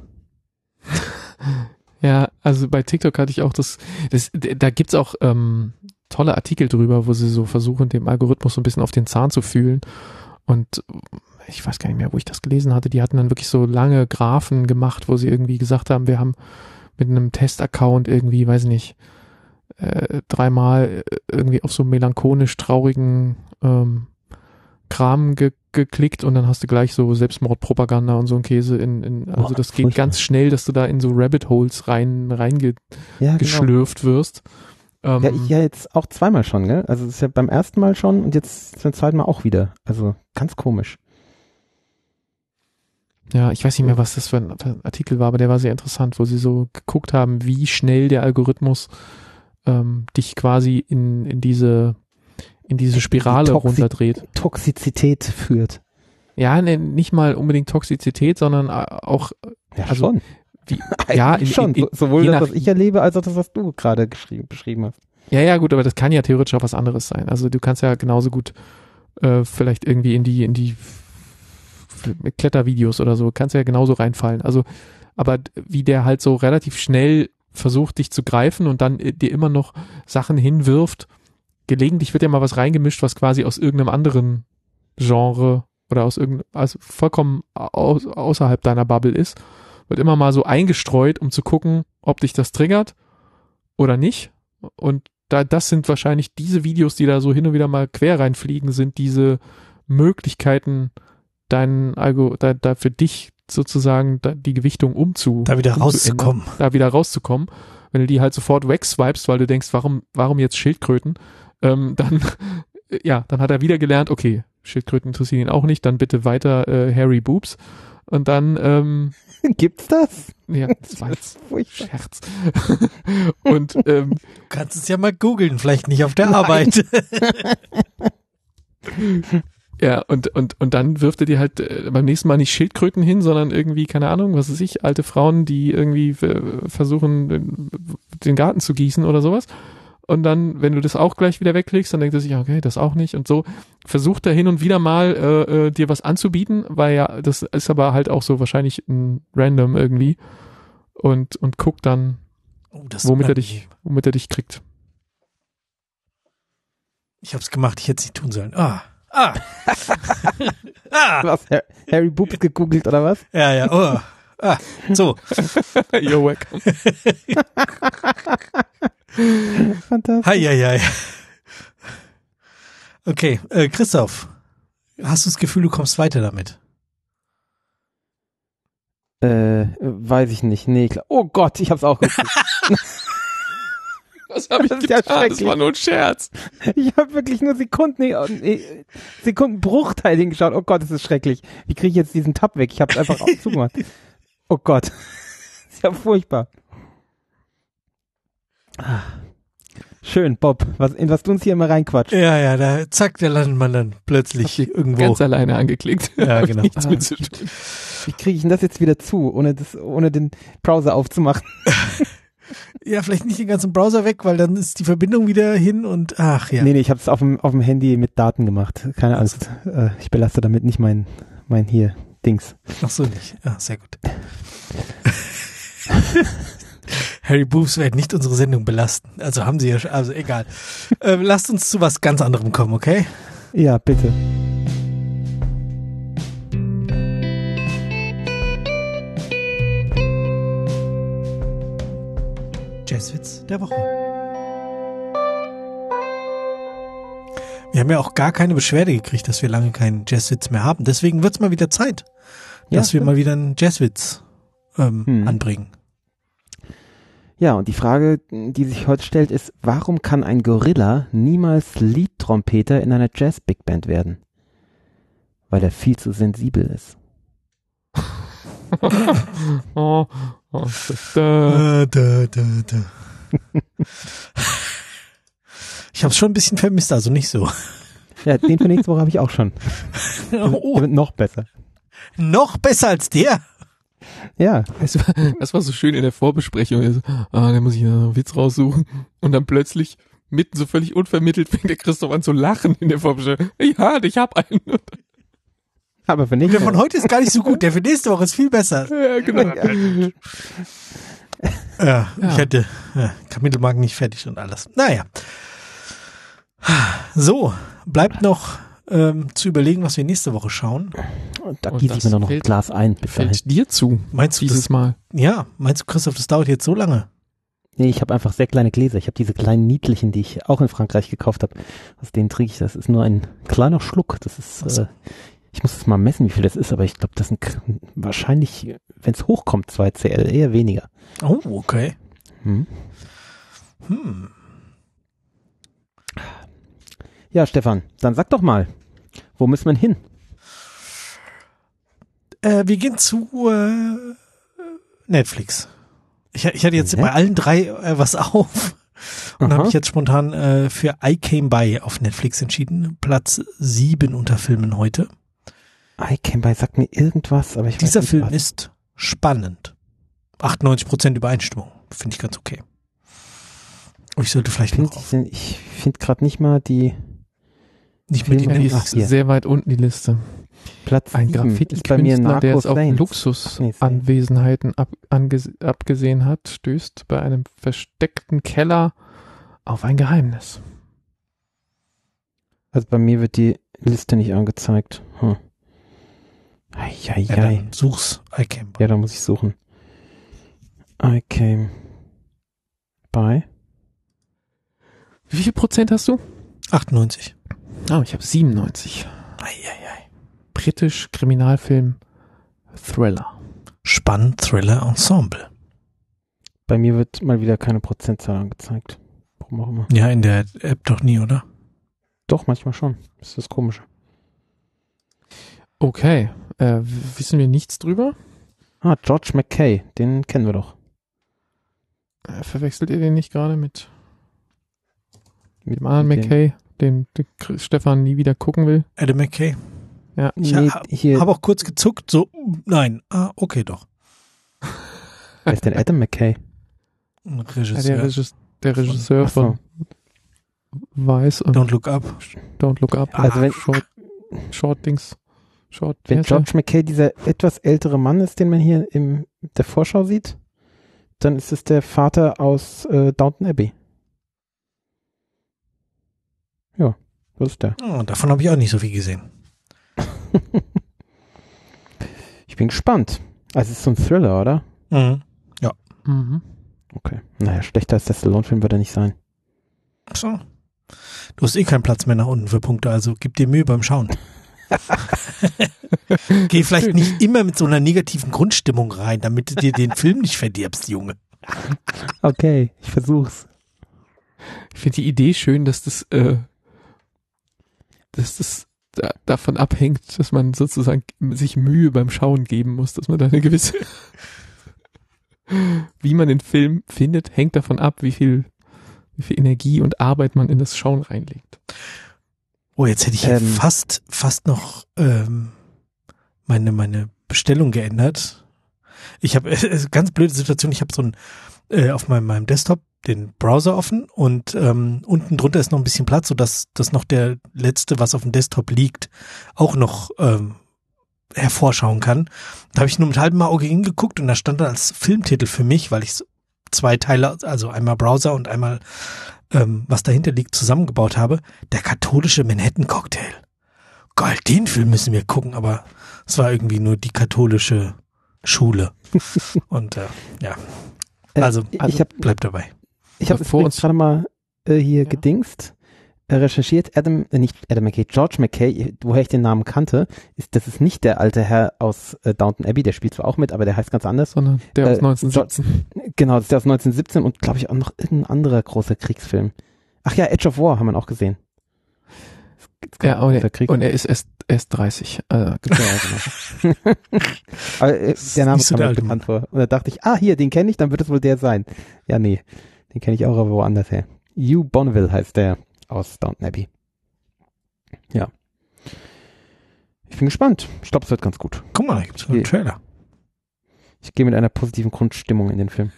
Ja, also bei TikTok hatte ich auch das, das da gibt's auch ähm, tolle Artikel drüber, wo sie so versuchen, dem Algorithmus so ein bisschen auf den Zahn zu fühlen. Und ich weiß gar nicht mehr, wo ich das gelesen hatte. Die hatten dann wirklich so lange Graphen gemacht, wo sie irgendwie gesagt haben, wir haben mit einem Test-Account irgendwie, weiß nicht, äh, dreimal irgendwie auf so melancholisch traurigen ähm, Kram ge geklickt und dann hast du gleich so Selbstmordpropaganda und so ein Käse in, in also Boah, das geht furchtbar. ganz schnell, dass du da in so Rabbit Holes rein reingeschlürft Ja, genau. wirst. Ähm, Ja, ich ja jetzt auch zweimal schon, gell? Also es ist ja beim ersten Mal schon und jetzt zum zweiten Mal auch wieder. Also ganz komisch. ja, ich weiß nicht mehr, was das für ein Artikel war, aber der war sehr interessant, wo sie so geguckt haben, wie schnell der Algorithmus ähm, dich quasi in, in diese in diese Spirale Toxi- runterdreht. Toxizität führt. Ja, ne, nicht mal unbedingt Toxizität, sondern auch Ja, Also, schon. wie, Eigentlich ja, in, schon. in, in, So, sowohl je das, nach- was ich erlebe, als auch das, was du gerade geschrieben, beschrieben hast. Ja, ja, gut, aber das kann ja theoretisch auch was anderes sein. Also du kannst ja genauso gut äh, vielleicht irgendwie in die, in die Klettervideos oder so, kannst ja genauso reinfallen. Also, aber wie der halt so relativ schnell versucht, dich zu greifen und dann äh, dir immer noch Sachen hinwirft. Gelegentlich wird ja mal was reingemischt, was quasi aus irgendeinem anderen Genre oder aus irgendeinem, also vollkommen aus, außerhalb deiner Bubble ist. Wird immer mal so eingestreut, um zu gucken, ob dich das triggert oder nicht. Und da, das sind wahrscheinlich diese Videos, die da so hin und wieder mal quer reinfliegen, sind diese Möglichkeiten, deinen Algo, da, da für dich sozusagen da, die Gewichtung umzu, Da wieder rauszukommen. da wieder rauszukommen. Wenn du die halt sofort wegswipest, weil du denkst, warum, warum jetzt Schildkröten, ähm, dann, ja, dann hat er wieder gelernt, okay, Schildkröten interessieren ihn auch nicht, dann bitte weiter äh, Hairy Boobs. Und dann, ähm, Gibt's das? ja, das war jetzt Furchtbar. Scherz. Und ähm, Du kannst es ja mal googeln, vielleicht nicht auf der Arbeit. ja, und, und, und dann wirft er dir halt äh, beim nächsten Mal nicht Schildkröten hin, sondern irgendwie, keine Ahnung, was weiß ich, alte Frauen, die irgendwie äh, versuchen, den, den Garten zu gießen oder sowas. Und dann, wenn du das auch gleich wieder wegklickst, dann denkt er sich, okay, das auch nicht. Und so versucht er hin und wieder mal äh, äh, dir was anzubieten, weil ja, das ist aber halt auch so wahrscheinlich ein Random irgendwie. Und, und guckt dann, Oh, das womit er bleibt- dich, womit er dich kriegt. Ich hab's gemacht, ich hätte es nicht tun sollen. Ah. Ah. ah. Du hast Har- Harry Boobs gegoogelt oder was? Ja, ja. Oh. Ah. So. You're welcome. Fantastisch. Hi, hi, hi. Okay, äh, Christoph, hast du das Gefühl, du kommst weiter damit? Äh, weiß ich nicht. Nee, klar. Oh Gott, ich hab's auch geguckt. Was habe ich Das ist ja getan? Das schrecklich. war nur ein Scherz. Ich habe wirklich nur Sekunden, nee, nee, Sekundenbruchteil hingeschaut. Oh Gott, das ist schrecklich. Wie kriege ich jetzt diesen Tab weg? Ich habe es einfach auch zugemacht. Oh Gott. Das ist ja furchtbar. Ah. Schön, Bob. Was, in was du uns hier immer reinquatscht. Ja, ja, da, zack, da landet man dann plötzlich Hab die irgendwo. Ganz alleine angeklickt. Ja, Hab genau. Nichts mit zu tun. Wie kriege ich denn das jetzt wieder zu, ohne das, ohne den Browser aufzumachen? Ja, vielleicht nicht den ganzen Browser weg, weil dann ist die Verbindung wieder hin und ach ja. Nee, nee, ich habe es auf dem, auf dem Handy mit Daten gemacht. Keine Angst. Äh, ich belaste damit nicht mein, mein hier Dings. Ach so nicht. Ah, sehr gut. Harry Boobs werden nicht unsere Sendung belasten. Also haben sie ja schon, also egal. Ähm, lasst uns zu was ganz anderem kommen, okay? Ja, bitte. Jazzwitz der Woche. Wir haben ja auch gar keine Beschwerde gekriegt, dass wir lange keinen Jazzwitz mehr haben. Deswegen wird's mal wieder Zeit, Ja, dass wir stimmt. mal wieder einen Jazzwitz ähm, Hm. anbringen. Ja, und die Frage, die sich heute stellt, ist, warum kann ein Gorilla niemals Lead-Trompeter in einer Jazz-Big-Band werden? Weil er viel zu sensibel ist. oh, oh, da. Da, da, da, da. Ich habe es schon ein bisschen vermisst, also nicht so. Ja, den für nächste Woche habe ich auch schon. Oh, Der wird noch besser. noch besser als der. Ja. Das war, das war so schön in der Vorbesprechung. Also, ah, da muss ich noch einen Witz raussuchen. Und dann plötzlich, mitten so völlig unvermittelt, fängt der Christoph an zu lachen in der Vorbesprechung. Ja, ich hab einen. Aber für Der nächste von Woche. heute ist gar nicht so gut, der für nächste Woche ist viel besser. Ja, genau. Ja, Ja. ich hatte ja, Kapitelmarken nicht fertig und alles. Naja. So, bleibt noch ähm, zu überlegen, was wir nächste Woche schauen. Da Und gieße ich das mir doch noch ein fällt- Glas ein. Bis dahin. Fällt dir zu, Meinst du dieses das? Mal. Ja, meinst du, Christoph, das dauert jetzt so lange? Nee, ich habe einfach sehr kleine Gläser. Ich habe diese kleinen niedlichen, die ich auch in Frankreich gekauft habe. Aus denen trinke ich. Das ist nur ein kleiner Schluck. Das ist, Ach so. äh, ich muss jetzt mal messen, wie viel das ist, aber ich glaube, das sind k- wahrscheinlich, wenn es hochkommt, zwei C L, eher weniger. Oh, okay. Hm. Hm. Ja, Stefan, dann sag doch mal, wo müssen wir hin? Äh, wir gehen zu äh, Netflix. Ich, ich hatte jetzt Mhm. bei allen drei äh, was auf und Aha. habe mich jetzt spontan äh, für I Came By auf Netflix entschieden. Platz sieben unter Filmen heute. I Came By sagt mir irgendwas, aber ich Dieser weiß nicht Film was. ist spannend. achtundneunzig Prozent Übereinstimmung. Finde ich ganz okay. Und ich sollte vielleicht Find, noch auf, ich ich finde gerade nicht mal die nicht mit Filme- den Die Ach, ist hier. sehr weit unten, die Liste. Platz Ein sieben ist bei mir Graffiti-Künstler, der Narcos es auf Saints. Nee, Luxusanwesenheiten ab, anges abgesehen hat, stößt bei einem versteckten Keller auf ein Geheimnis. Also bei mir wird die Liste nicht angezeigt. Hm. Ei, ei, ja, ei. dann such's I Came By. Ja, da muss ich suchen. I Came By. Wie viel Prozent hast du? achtundneunzig. Oh, ich habe siebenundneunzig. Ei, ei, ei. Britisch Kriminalfilm Thriller. Spannend, Thriller, Ensemble. Bei mir wird mal wieder keine Prozentzahl angezeigt. Warum auch immer. Ja, in der App doch nie, oder? Doch, manchmal schon. Das ist das Komische. Okay, äh, w- wissen wir nichts drüber? Ah, George McKay, den kennen wir doch. Äh, verwechselt ihr den nicht gerade mit Mit dem anderen dem- McKay, den, den Chris- Stefan nie wieder gucken will? Adam McKay. Ja. Ich Nee, ha- hier, habe auch kurz gezuckt, so, mm, nein, ah, okay, doch. wer ist denn Adam McKay? Ein Ja, Regisseur. der, Regis der Regisseur Ach so. von Weiß und Don't Look Up. Don't Look Up. Also wenn- Short, Short Dings. Short, wie Wenn heißt der? George McKay dieser etwas ältere Mann ist, den man hier in der Vorschau sieht, dann ist es der Vater aus äh, Downton Abbey. Ja, das ist der. Oh, davon habe ich auch nicht so viel gesehen. Ich bin gespannt. Also es ist so ein Thriller, oder? Mhm. Mhm. Okay. Naja, schlechter als der Stallone-Film wird er nicht sein. So. Du hast eh keinen Platz mehr nach unten für Punkte, also gib dir Mühe beim Schauen. Geh vielleicht nicht immer mit so einer negativen Grundstimmung rein, damit du dir den Film nicht verdirbst, Junge. Okay, ich versuch's. Ich finde die Idee schön, dass das, äh, dass das da, davon abhängt, dass man sozusagen sich Mühe beim Schauen geben muss, dass man da eine gewisse, wie man den Film findet, hängt davon ab, wie viel, wie viel Energie und Arbeit man in das Schauen reinlegt. Oh, jetzt hätte ich hier Ähm. fast, fast noch ähm, meine, meine Bestellung geändert. Ich habe, äh, ganz blöde Situation, ich habe so ein, äh, auf meinem, meinem Desktop den Browser offen und ähm, unten drunter ist noch ein bisschen Platz, sodass das noch der letzte, was auf dem Desktop liegt, auch noch ähm, hervorschauen kann. Da habe ich nur mit halbem Auge hingeguckt und da stand dann als Filmtitel für mich, weil ich so zwei Teile, also einmal Browser und einmal ähm, was dahinter liegt, zusammengebaut habe, der katholische Manhattan-Cocktail. Geil, den Film müssen wir gucken, aber es war irgendwie nur die katholische Schule. Und äh, ja, also, Äh, also ich habe bleib dabei. ich hab Vor jetzt uns- gerade mal äh, hier Ja. gedingst. recherchiert, Adam, äh, nicht Adam McKay, George McKay, woher ich den Namen kannte, ist, das ist nicht der alte Herr aus äh, Downton Abbey, der spielt zwar auch mit, aber der heißt ganz anders. Sondern der aus Äh, neunzehnhundertsiebzehn. Genau, das ist der aus neunzehnhundertsiebzehn und glaube ich auch noch irgendein anderer großer Kriegsfilm. Ach ja, Edge of War haben wir auch gesehen. Ja, und er, Krieg. und er ist erst, erst dreißig. Äh, Ja, genau. Aber äh, ist der Name nicht so kam der mir alte bekannt vor. Und da dachte ich, ah, hier, den kenne ich, dann wird es wohl der sein. Ja, nee, den kenne ich auch aber woanders her. Hugh Bonneville heißt der aus Downton Abbey. Ja. Ich bin gespannt. Ich glaube, es wird ganz gut. Guck mal, da gibt's einen Okay. Trailer. Ich gehe mit einer positiven Grundstimmung in den Film.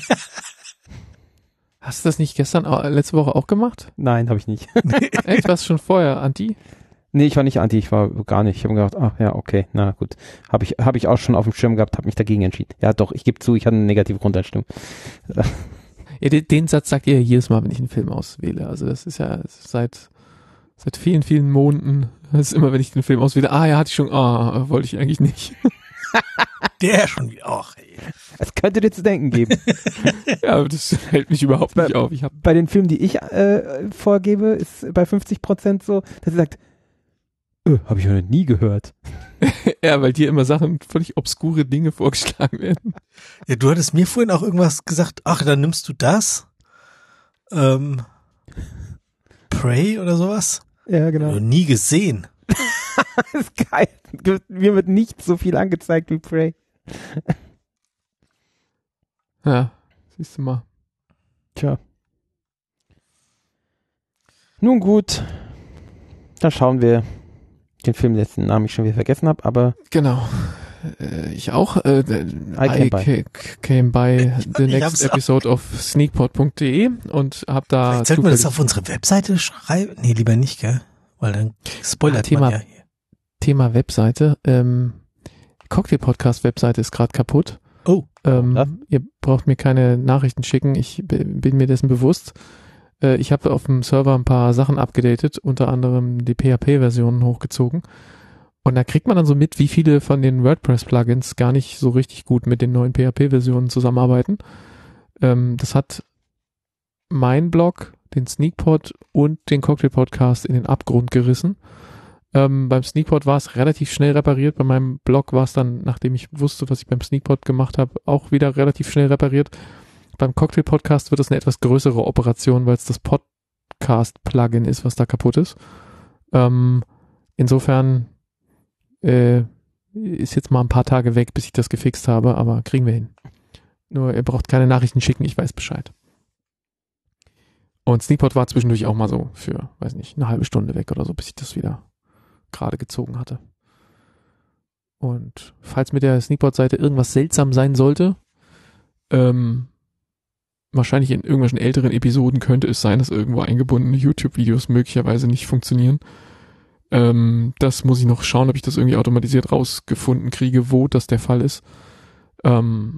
Hast du das nicht gestern, au- letzte Woche auch gemacht? Nein, habe ich nicht. Echt? Warst du schon vorher anti? Nee, ich war nicht anti, ich war gar nicht. Ich habe mir gedacht, ach ja, okay, na gut. Habe ich, hab ich auch schon auf dem Schirm gehabt, habe mich dagegen entschieden. Ja doch, ich gebe zu, ich hatte eine negative Grundeinstellung. Ja, den, den Satz sagt ihr jedes Mal, wenn ich einen Film auswähle. Also das ist ja seit seit vielen, vielen Monaten. Das ist immer, wenn ich den Film auswähle, ah ja, hatte ich schon, ah, wollte ich eigentlich nicht. Der schon wieder. Ach, ey. Es könnte dir zu denken geben. Ja, aber das hält mich überhaupt nicht auf. Ich hab, Bei den Filmen, die ich äh, vorgebe, ist bei fünfzig Prozent so, dass sie sagt, öh, habe ich noch nie gehört. ja, weil dir immer Sachen, völlig obskure Dinge vorgeschlagen werden. Ja, du hattest mir vorhin auch irgendwas gesagt, ach, dann nimmst du das. Ähm, Prey oder sowas? Ja, genau. Noch nie gesehen. Das ist geil. Mir wird nicht so viel angezeigt wie Prey. Ja, siehst du mal. Tja. Nun gut. Dann schauen wir den Film, dessen Namen ich schon wieder vergessen habe, aber Genau. Äh, ich auch. Äh, I came by. ca- came by the Ich next hab's auch. episode of sneakpot punkt de und hab da Vielleicht sollten wir das zufällig- auf unsere Webseite schreiben. Nee, lieber nicht, gell? Weil dann spoilert Ah, Thema- man ja hier. Thema Webseite. Ähm, Cocktail-Podcast-Webseite ist gerade kaputt. Oh, Ähm, Ja. ihr braucht mir keine Nachrichten schicken. Ich b- bin mir dessen bewusst. Äh, ich habe auf dem Server ein paar Sachen abgedatet, unter anderem die P H P-Versionen hochgezogen. Und da kriegt man dann so mit, wie viele von den WordPress-Plugins gar nicht so richtig gut mit den neuen P H P-Versionen zusammenarbeiten. Ähm, das hat mein Blog, den Sneakpot und den Cocktail-Podcast in den Abgrund gerissen. Ähm, beim Sneakpot war es relativ schnell repariert. Bei meinem Blog war es dann, nachdem ich wusste, was ich beim Sneakpot gemacht habe, auch wieder relativ schnell repariert. Beim Cocktail-Podcast wird es eine etwas größere Operation, weil es das Podcast-Plugin ist, was da kaputt ist. Ähm, insofern äh, ist jetzt mal ein paar Tage weg, bis ich das gefixt habe, aber kriegen wir hin. Nur ihr braucht keine Nachrichten schicken, ich weiß Bescheid. Und Sneakpot war zwischendurch auch mal so für, weiß nicht, eine halbe Stunde weg oder so, bis ich das wieder gerade gezogen hatte. Und falls mit der Sneakpot-Seite irgendwas seltsam sein sollte, ähm, wahrscheinlich in irgendwelchen älteren Episoden könnte es sein, dass irgendwo eingebundene YouTube-Videos möglicherweise nicht funktionieren. Ähm, das muss ich noch schauen, ob ich das irgendwie automatisiert rausgefunden kriege, wo das der Fall ist. Ähm,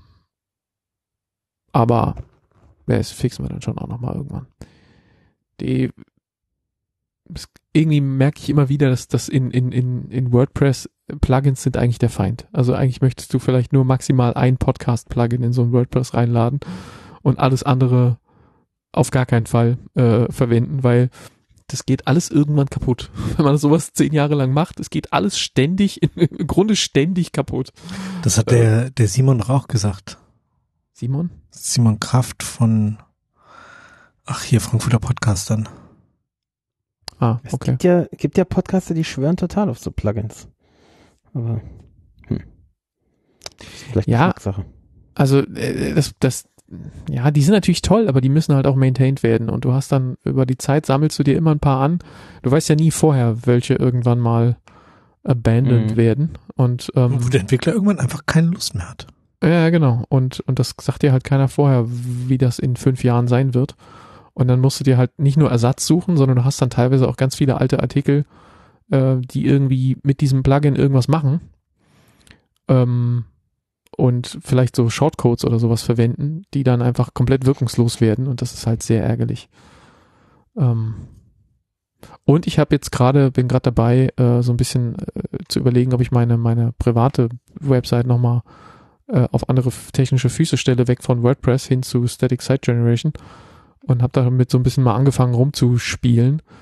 aber ja, das fixen wir dann schon auch nochmal irgendwann. Die das, irgendwie merke ich immer wieder, dass das in, in, in, in WordPress Plugins sind eigentlich der Feind. Also eigentlich möchtest du vielleicht nur maximal ein Podcast-Plugin in so ein WordPress reinladen und alles andere auf gar keinen Fall äh, verwenden, weil das geht alles irgendwann kaputt. Wenn man sowas zehn Jahre lang macht, es geht alles ständig, im Grunde ständig kaputt. das hat der, der Simon Rauch gesagt. Simon? Simon Kraft von, ach hier, Frankfurter Podcastern. Ah, es okay. gibt ja, gibt ja Podcaster, die schwören total auf so Plugins. Aber, hm. Das ist vielleicht Ja. eine Sache. Also äh, das, das, ja, die sind natürlich toll, aber die müssen halt auch maintained werden und du hast dann über die Zeit sammelst du dir immer ein paar an. Du weißt ja nie vorher, welche irgendwann mal abandoned Mhm. werden und ähm, Wo der Entwickler irgendwann einfach keine Lust mehr hat. ja, genau. Und, und das sagt dir halt keiner vorher, wie das in fünf Jahren sein wird. Und dann musst du dir halt nicht nur Ersatz suchen, sondern du hast dann teilweise auch ganz viele alte Artikel, äh, die irgendwie mit diesem Plugin irgendwas machen. Ähm, und vielleicht so Shortcodes oder sowas verwenden, die dann einfach komplett wirkungslos werden. Und das ist halt sehr ärgerlich. Ähm, und ich habe jetzt gerade, bin gerade dabei, äh, so ein bisschen äh, zu überlegen, ob ich meine, meine private Website nochmal äh, auf andere f- technische Füße stelle, weg von WordPress hin zu Static Site Generation und habe damit so ein bisschen mal angefangen rumzuspielen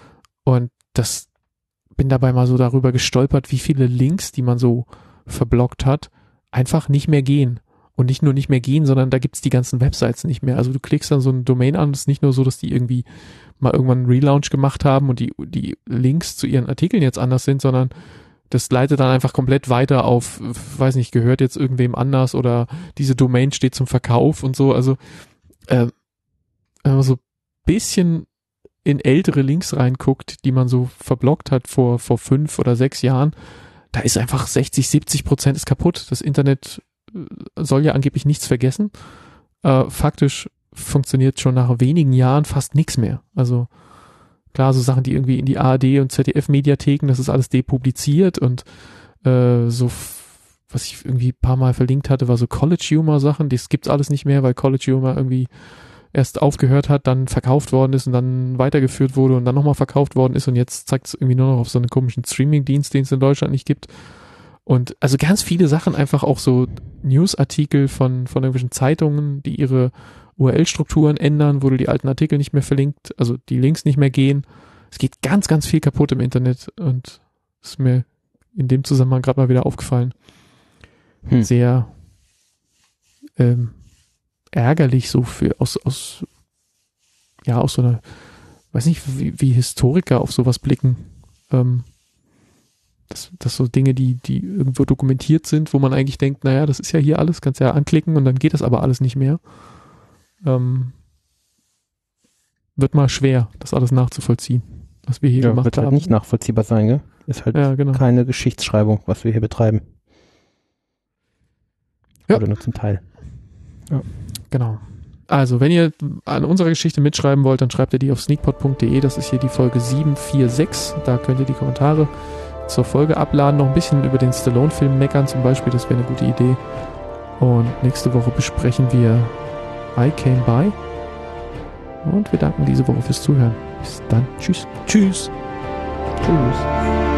Und das bin dabei mal so darüber gestolpert, wie viele Links, die man so verblockt hat, einfach nicht mehr gehen. Und nicht nur nicht mehr gehen, sondern da gibt's die ganzen Websites nicht mehr. Also du klickst dann so eine Domain an, es ist nicht nur so, dass die irgendwie mal irgendwann einen Relaunch gemacht haben und die, die Links zu ihren Artikeln jetzt anders sind, sondern das leitet dann einfach komplett weiter auf, weiß nicht, gehört jetzt irgendwem anders oder diese Domain steht zum Verkauf und so. Also äh, wenn man so ein bisschen in ältere Links reinguckt, die man so verblockt hat vor, vor fünf oder sechs Jahren, da ist einfach sechzig, siebzig Prozent ist kaputt. Das Internet soll ja angeblich nichts vergessen. Äh, faktisch funktioniert schon nach wenigen Jahren fast nichts mehr. Also klar, so Sachen, die irgendwie in die A R D und Z D F-Mediatheken, das ist alles depubliziert und äh, so, was ich irgendwie ein paar Mal verlinkt hatte, war so College-Humor-Sachen, das gibt's alles nicht mehr, weil College-Humor irgendwie erst aufgehört hat, dann verkauft worden ist und dann weitergeführt wurde und dann nochmal verkauft worden ist und jetzt zeigt es irgendwie nur noch auf so einen komischen Streaming-Dienst, den es in Deutschland nicht gibt. Und also ganz viele Sachen, einfach auch so Newsartikel von, von irgendwelchen Zeitungen, die ihre U R L-Strukturen ändern, wo du die alten Artikel nicht mehr verlinkt, also die Links nicht mehr gehen. Es geht ganz, ganz viel kaputt im Internet und ist mir in dem Zusammenhang gerade mal wieder aufgefallen. Hm. Sehr ähm, ärgerlich so für aus, aus ja, aus so einer, weiß nicht, wie, wie Historiker auf sowas blicken. Ähm, Das, das so Dinge, die, die irgendwo dokumentiert sind, wo man eigentlich denkt, naja, das ist ja hier alles, kannst ja anklicken und dann geht das aber alles nicht mehr. Ähm, wird mal schwer, das alles nachzuvollziehen, was wir hier ja, gemacht wird haben. Halt nicht nachvollziehbar sein, gell? Ist halt ja, genau. keine Geschichtsschreibung, was wir hier betreiben. Ja. Oder nur zum Teil. Ja. Genau. Also, wenn ihr an unserer Geschichte mitschreiben wollt, dann schreibt ihr die auf sneakpot punkt de. Das ist hier die Folge sieben vier sechs. Da könnt ihr die Kommentare zur Folge abladen, noch ein bisschen über den Stallone-Film meckern zum Beispiel, das wäre eine gute Idee. Und nächste Woche besprechen wir I Came By. Und wir danken diese Woche fürs Zuhören. Bis dann. Tschüss. Tschüss. Tschüss.